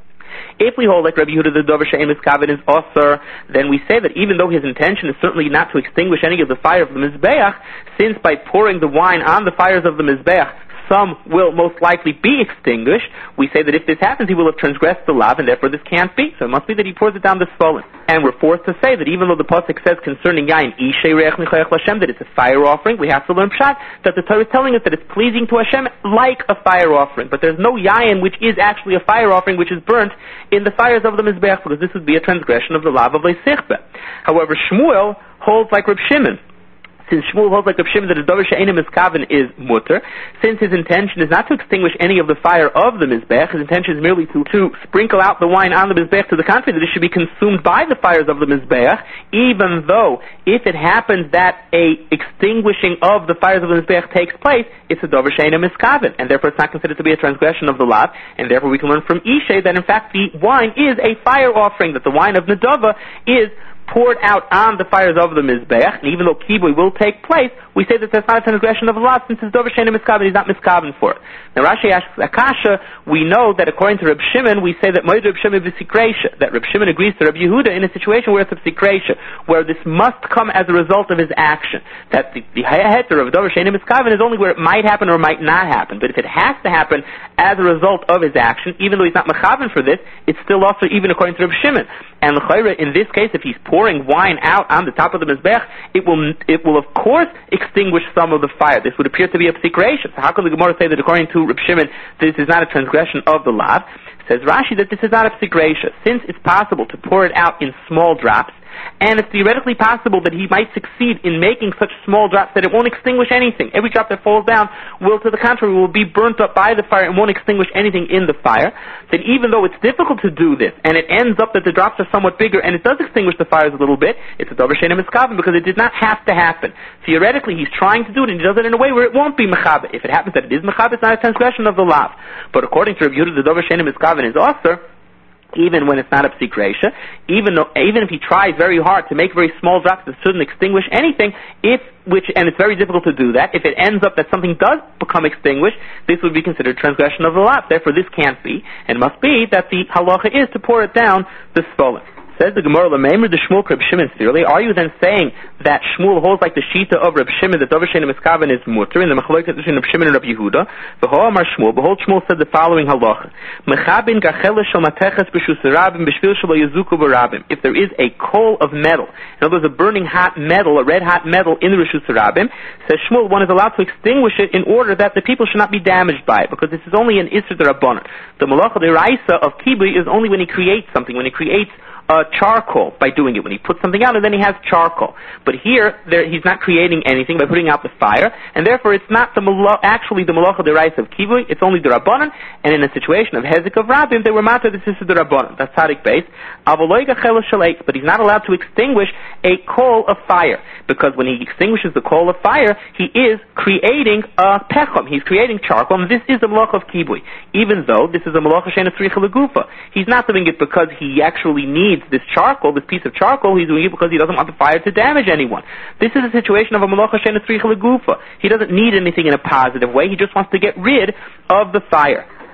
If we hold like Rabbi Yehuda the dover shein miskaven is aser, then we say that even though his intention is certainly not to extinguish any of the fire of the mizbeach, since by pouring the wine on the fires of the mizbeach, some will most likely be extinguished, we say that if this happens, he will have transgressed the law, and therefore this can't be. So it must be that he pours it down the sfolim. And we're forced to say that even though the pasuk says concerning yayin, Ishay reich michayach l'Hashem, that it's a fire offering, we have to learn pshat, that the Torah is telling us that it's pleasing to Hashem like a fire offering. But there's no yayin which is actually a fire offering which is burnt in the fires of the mizbech, because this would be a transgression of the law of leisichbe. However, Shmuel holds like Reb Shimon. Since Shmuel holds like Reb Shimon that a dover she'eina miskaven is mutter, since his intention is not to extinguish any of the fire of the mizbech, his intention is merely to, to sprinkle out the wine on the mizbech, to the contrary, that it should be consumed by the fires of the mizbech, even though if it happens that a extinguishing of the fires of the mizbech takes place, it's a dover she'eina miskaven, and therefore it's not considered to be a transgression of the law, and therefore we can learn from Ishay that in fact the wine is a fire offering, that the wine of Nedava is poured out on the fires of the mizbech, and even though kibui will take place, we say that that's not a transgression of the law, since it's dover she'eina miskaven, he's not miskaven for it. Now Rashi asks Akasha, we know that according to Reb Shimon, we say that Moed Reb Shimon v'sikreisha, that Reb Shimon agrees to Reb Yehuda in a situation where it's a sikreisha, where this must come as a result of his action. That the, the heter of dover she'eina miskaven is only where it might happen or might not happen, but if it has to happen as a result of his action, even though he's not mechaven for this, it's still also even according to Reb Shimon. And l'chayra, in this case, if he's pouring wine out on the top of the mizbech, it will it will of course extinguish some of the fire. This would appear to be a psikreisha. So how can the Gemara say that according to Reb Shimon this is not a transgression of the law? Says Rashi that this is not a psikreisha, since it's possible to pour it out in small drops, and it's theoretically possible that he might succeed in making such small drops that it won't extinguish anything. Every drop that falls down will, to the contrary, will be burnt up by the fire and won't extinguish anything in the fire. Then even though it's difficult to do this, and it ends up that the drops are somewhat bigger, and it does extinguish the fires a little bit, it's a dover she'eina miskaven, because it did not have to happen. Theoretically, he's trying to do it, and he does it in a way where it won't be mechaber. If it happens that it is mechaber, it's not a transgression of the law. But according to Reb Yehuda, the dover she'eina miskaven is aser, even when it's not a psikreisha, even though, even if he tries very hard to make very small drops that shouldn't extinguish anything, if which and it's very difficult to do that, if it ends up that something does become extinguished, this would be considered transgression of the law. Therefore, this can't be, and must be that the halacha is to pour it down the sfolim. Says the Gemara, L'meimer the Shmuel Reb Shimon clearly. Are you then saying that Shmuel holds like the shita of Reb Shimon that dover she'eina miskaven is mutter in the machlokes between Reb Shimon and Reb Yehuda? V'ho amar Shmuel. Behold, Shmuel said the following halacha: Mechabin gachela shel mateches b'shus rabim b'shvil shelo yazuku b'rabim. If there is a coal of metal, in other words, a burning hot metal, a red hot metal in the reshus rabim, says Shmuel, one is allowed to extinguish it in order that the people should not be damaged by it, because this is only an isur d'rabbanan. The malacha d'oraisa of kibui is only when he creates something, when he creates Uh, charcoal by doing it, when he puts something out and then he has charcoal. But here, there, he's not creating anything by putting out the fire, and therefore it's not the malo- actually the malacha d'oraisa of kibui, it's only the rabbanan, and in a situation of hezek of rabim, they were matter, this is the rabbanan. That's tzadik base. But he's not allowed to extinguish a coal of fire, because when he extinguishes the coal of fire, he is creating a pechum, he's creating charcoal, and this is the malacha of kibui. Even though this is a malacha she'eina tzricha legufa. He's not doing it because he actually needs this charcoal, this piece of charcoal, he's doing it because he doesn't want the fire to damage anyone. This is a situation of a malacha she'eina tzricha legufa. He doesn't need anything in a positive way, he just wants to get rid of the fire.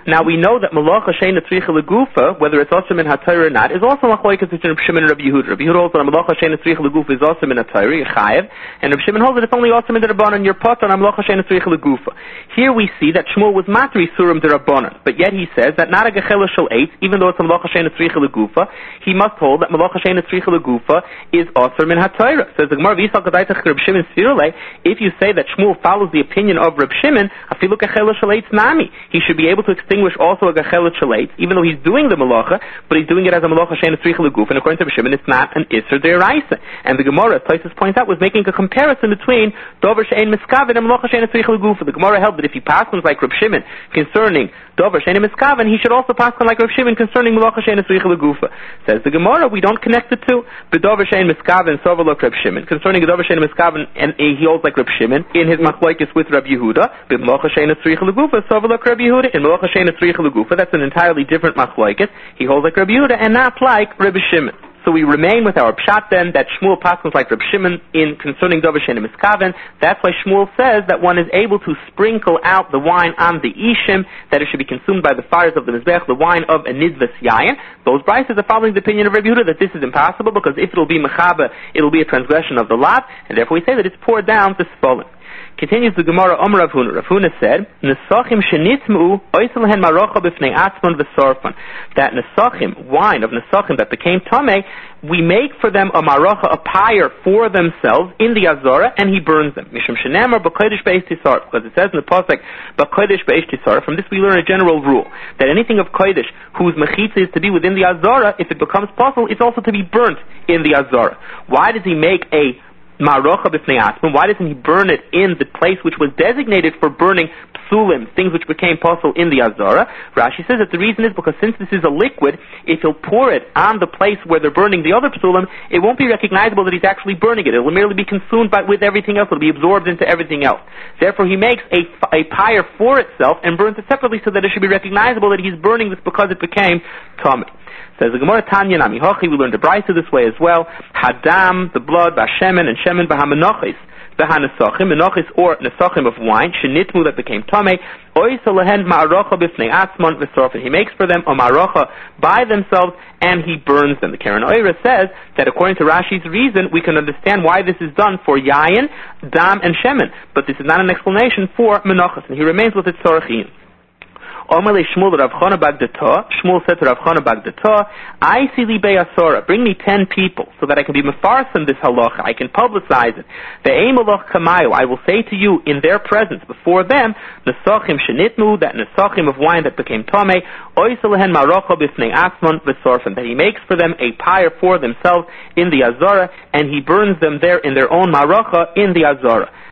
Now we know that malacha sheina tzricha legufa, whether it's also min hatayr or not, is also machlokes between Reb Shimon and Reb Yehuda. Reb Yehuda holds that malacha sheina tzricha legufa is also min hatayr, you're chayev, and Reb Shimon holds that it's only also min derabanan, you're potter on malacha sheina tzricha legufa. Here we see that Shmuel was matri surim derabanan, but yet he says that not a gechela shel eitz, even though it's a malacha sheina tzricha legufa, he must hold that malacha sheina tzricha legufa is also min hatayr. Says the Gemara, v'yisal kadaitach Reb Shimon svirule, if you say that Shmuel follows the opinion of Reb Shimon, afilu gechela shel eitz nami, he should be able to extinguish also a gechela shel eitz, even though he's doing the malacha, but he's doing it as a malacha sheina tzricha leguf, and according to Reb Shimon, it's not an isser deraisa. And the Gemara, as Tosfos points out, was making a comparison between dover she'ein miskaven and malacha sheina tzricha leguf. The Gemara held that if he passes like Reb Shimon concerning dover she'ein miskaven, he should also pass like Reb Shimon concerning malacha sheina tzricha leguf. Says the Gemara, we don't connect the two. Dover she'ein miskaven sovelok Reb Shimon concerning dover she'ein miskaven, and he holds like Reb Shimon in his machlokes with Reb Yehuda. But malacha sheina tzricha leguf sovelok Reb Yehuda in malacha sheina tzricha legufa. That's an entirely different machlokes. He holds like Reb Yehuda and not like Reb Shimon. So we remain with our pshat then that Shmuel passes like Reb Shimon in concerning dover she'ein miskaven. That's why Shmuel says that one is able to sprinkle out the wine on the ishim, that it should be consumed by the fires of the mizbech, the wine of a nidvas yayin. Those brises are following the opinion of Reb Yehuda that this is impossible because if it will be mechaber, it will be a transgression of the lot, and therefore we say that it's poured down to spolen. Continues the Gemara, Omer Rav Huna. Rav Huna said, Nesachim shenitmu oisel hen marocha b'fnei atzmon v'sorfon. That nesachim, wine of nesachim that became tamei, we make for them a marocha, a pyre for themselves in the Azora, and he burns them. Mishum shenemar b'kodesh be'esh tisar, because it says in the pasuk b'kodesh be'esh tisar. From this we learn a general rule that anything of kodesh whose mechitza is to be within the Azora, if it becomes possible, it's also to be burnt in the Azora. Why does he make a marocha b'fnei atzmon? Why doesn't he burn it in the place which was designated for burning psulim, things which became possible in the Azara? Rashi says that the reason is because since this is a liquid, if he'll pour it on the place where they're burning the other psulim, it won't be recognizable that he's actually burning it. It will merely be consumed by, with everything else. It will be absorbed into everything else. Therefore, he makes a, a pyre for itself and burns it separately so that it should be recognizable that he's burning this because it became tamei. Says the Gemara, Tanya Nami Hochi, we learned the Brisa this way as well. Hadam, the blood, Vashemen, and Shemen, Bahamenochis, Bahanesachim, Menochis, or Nesachim of wine, Shenitmu, that became Tamei, Oisalehen Ma'arocha Bifnei Atzmon V'sorfen. He makes for them a Ma'arocha by themselves, and he burns them. The Karen Oira says that according to Rashi's reason, we can understand why this is done for Yayin, Dam, and Shemen, but this is not an explanation for Menochis, and he remains with its Sorachin. Omerle Shmuel Rav Chana Bagdata. Shmuel said to Rav Chana Bagdata, I see li be'asora, bring me ten people, so that I can be mefarsim this halacha, I can publicize it. Ve'eim aloch kamayu, I will say to you in their presence, before them, nesachim shenitnu, that nesachim of wine that became tamei, oisalehen marocha b'fnei atzmon v'sorfen, that he makes for them a pyre for themselves in the Azara, and he burns them there in their own marocha in the Azara.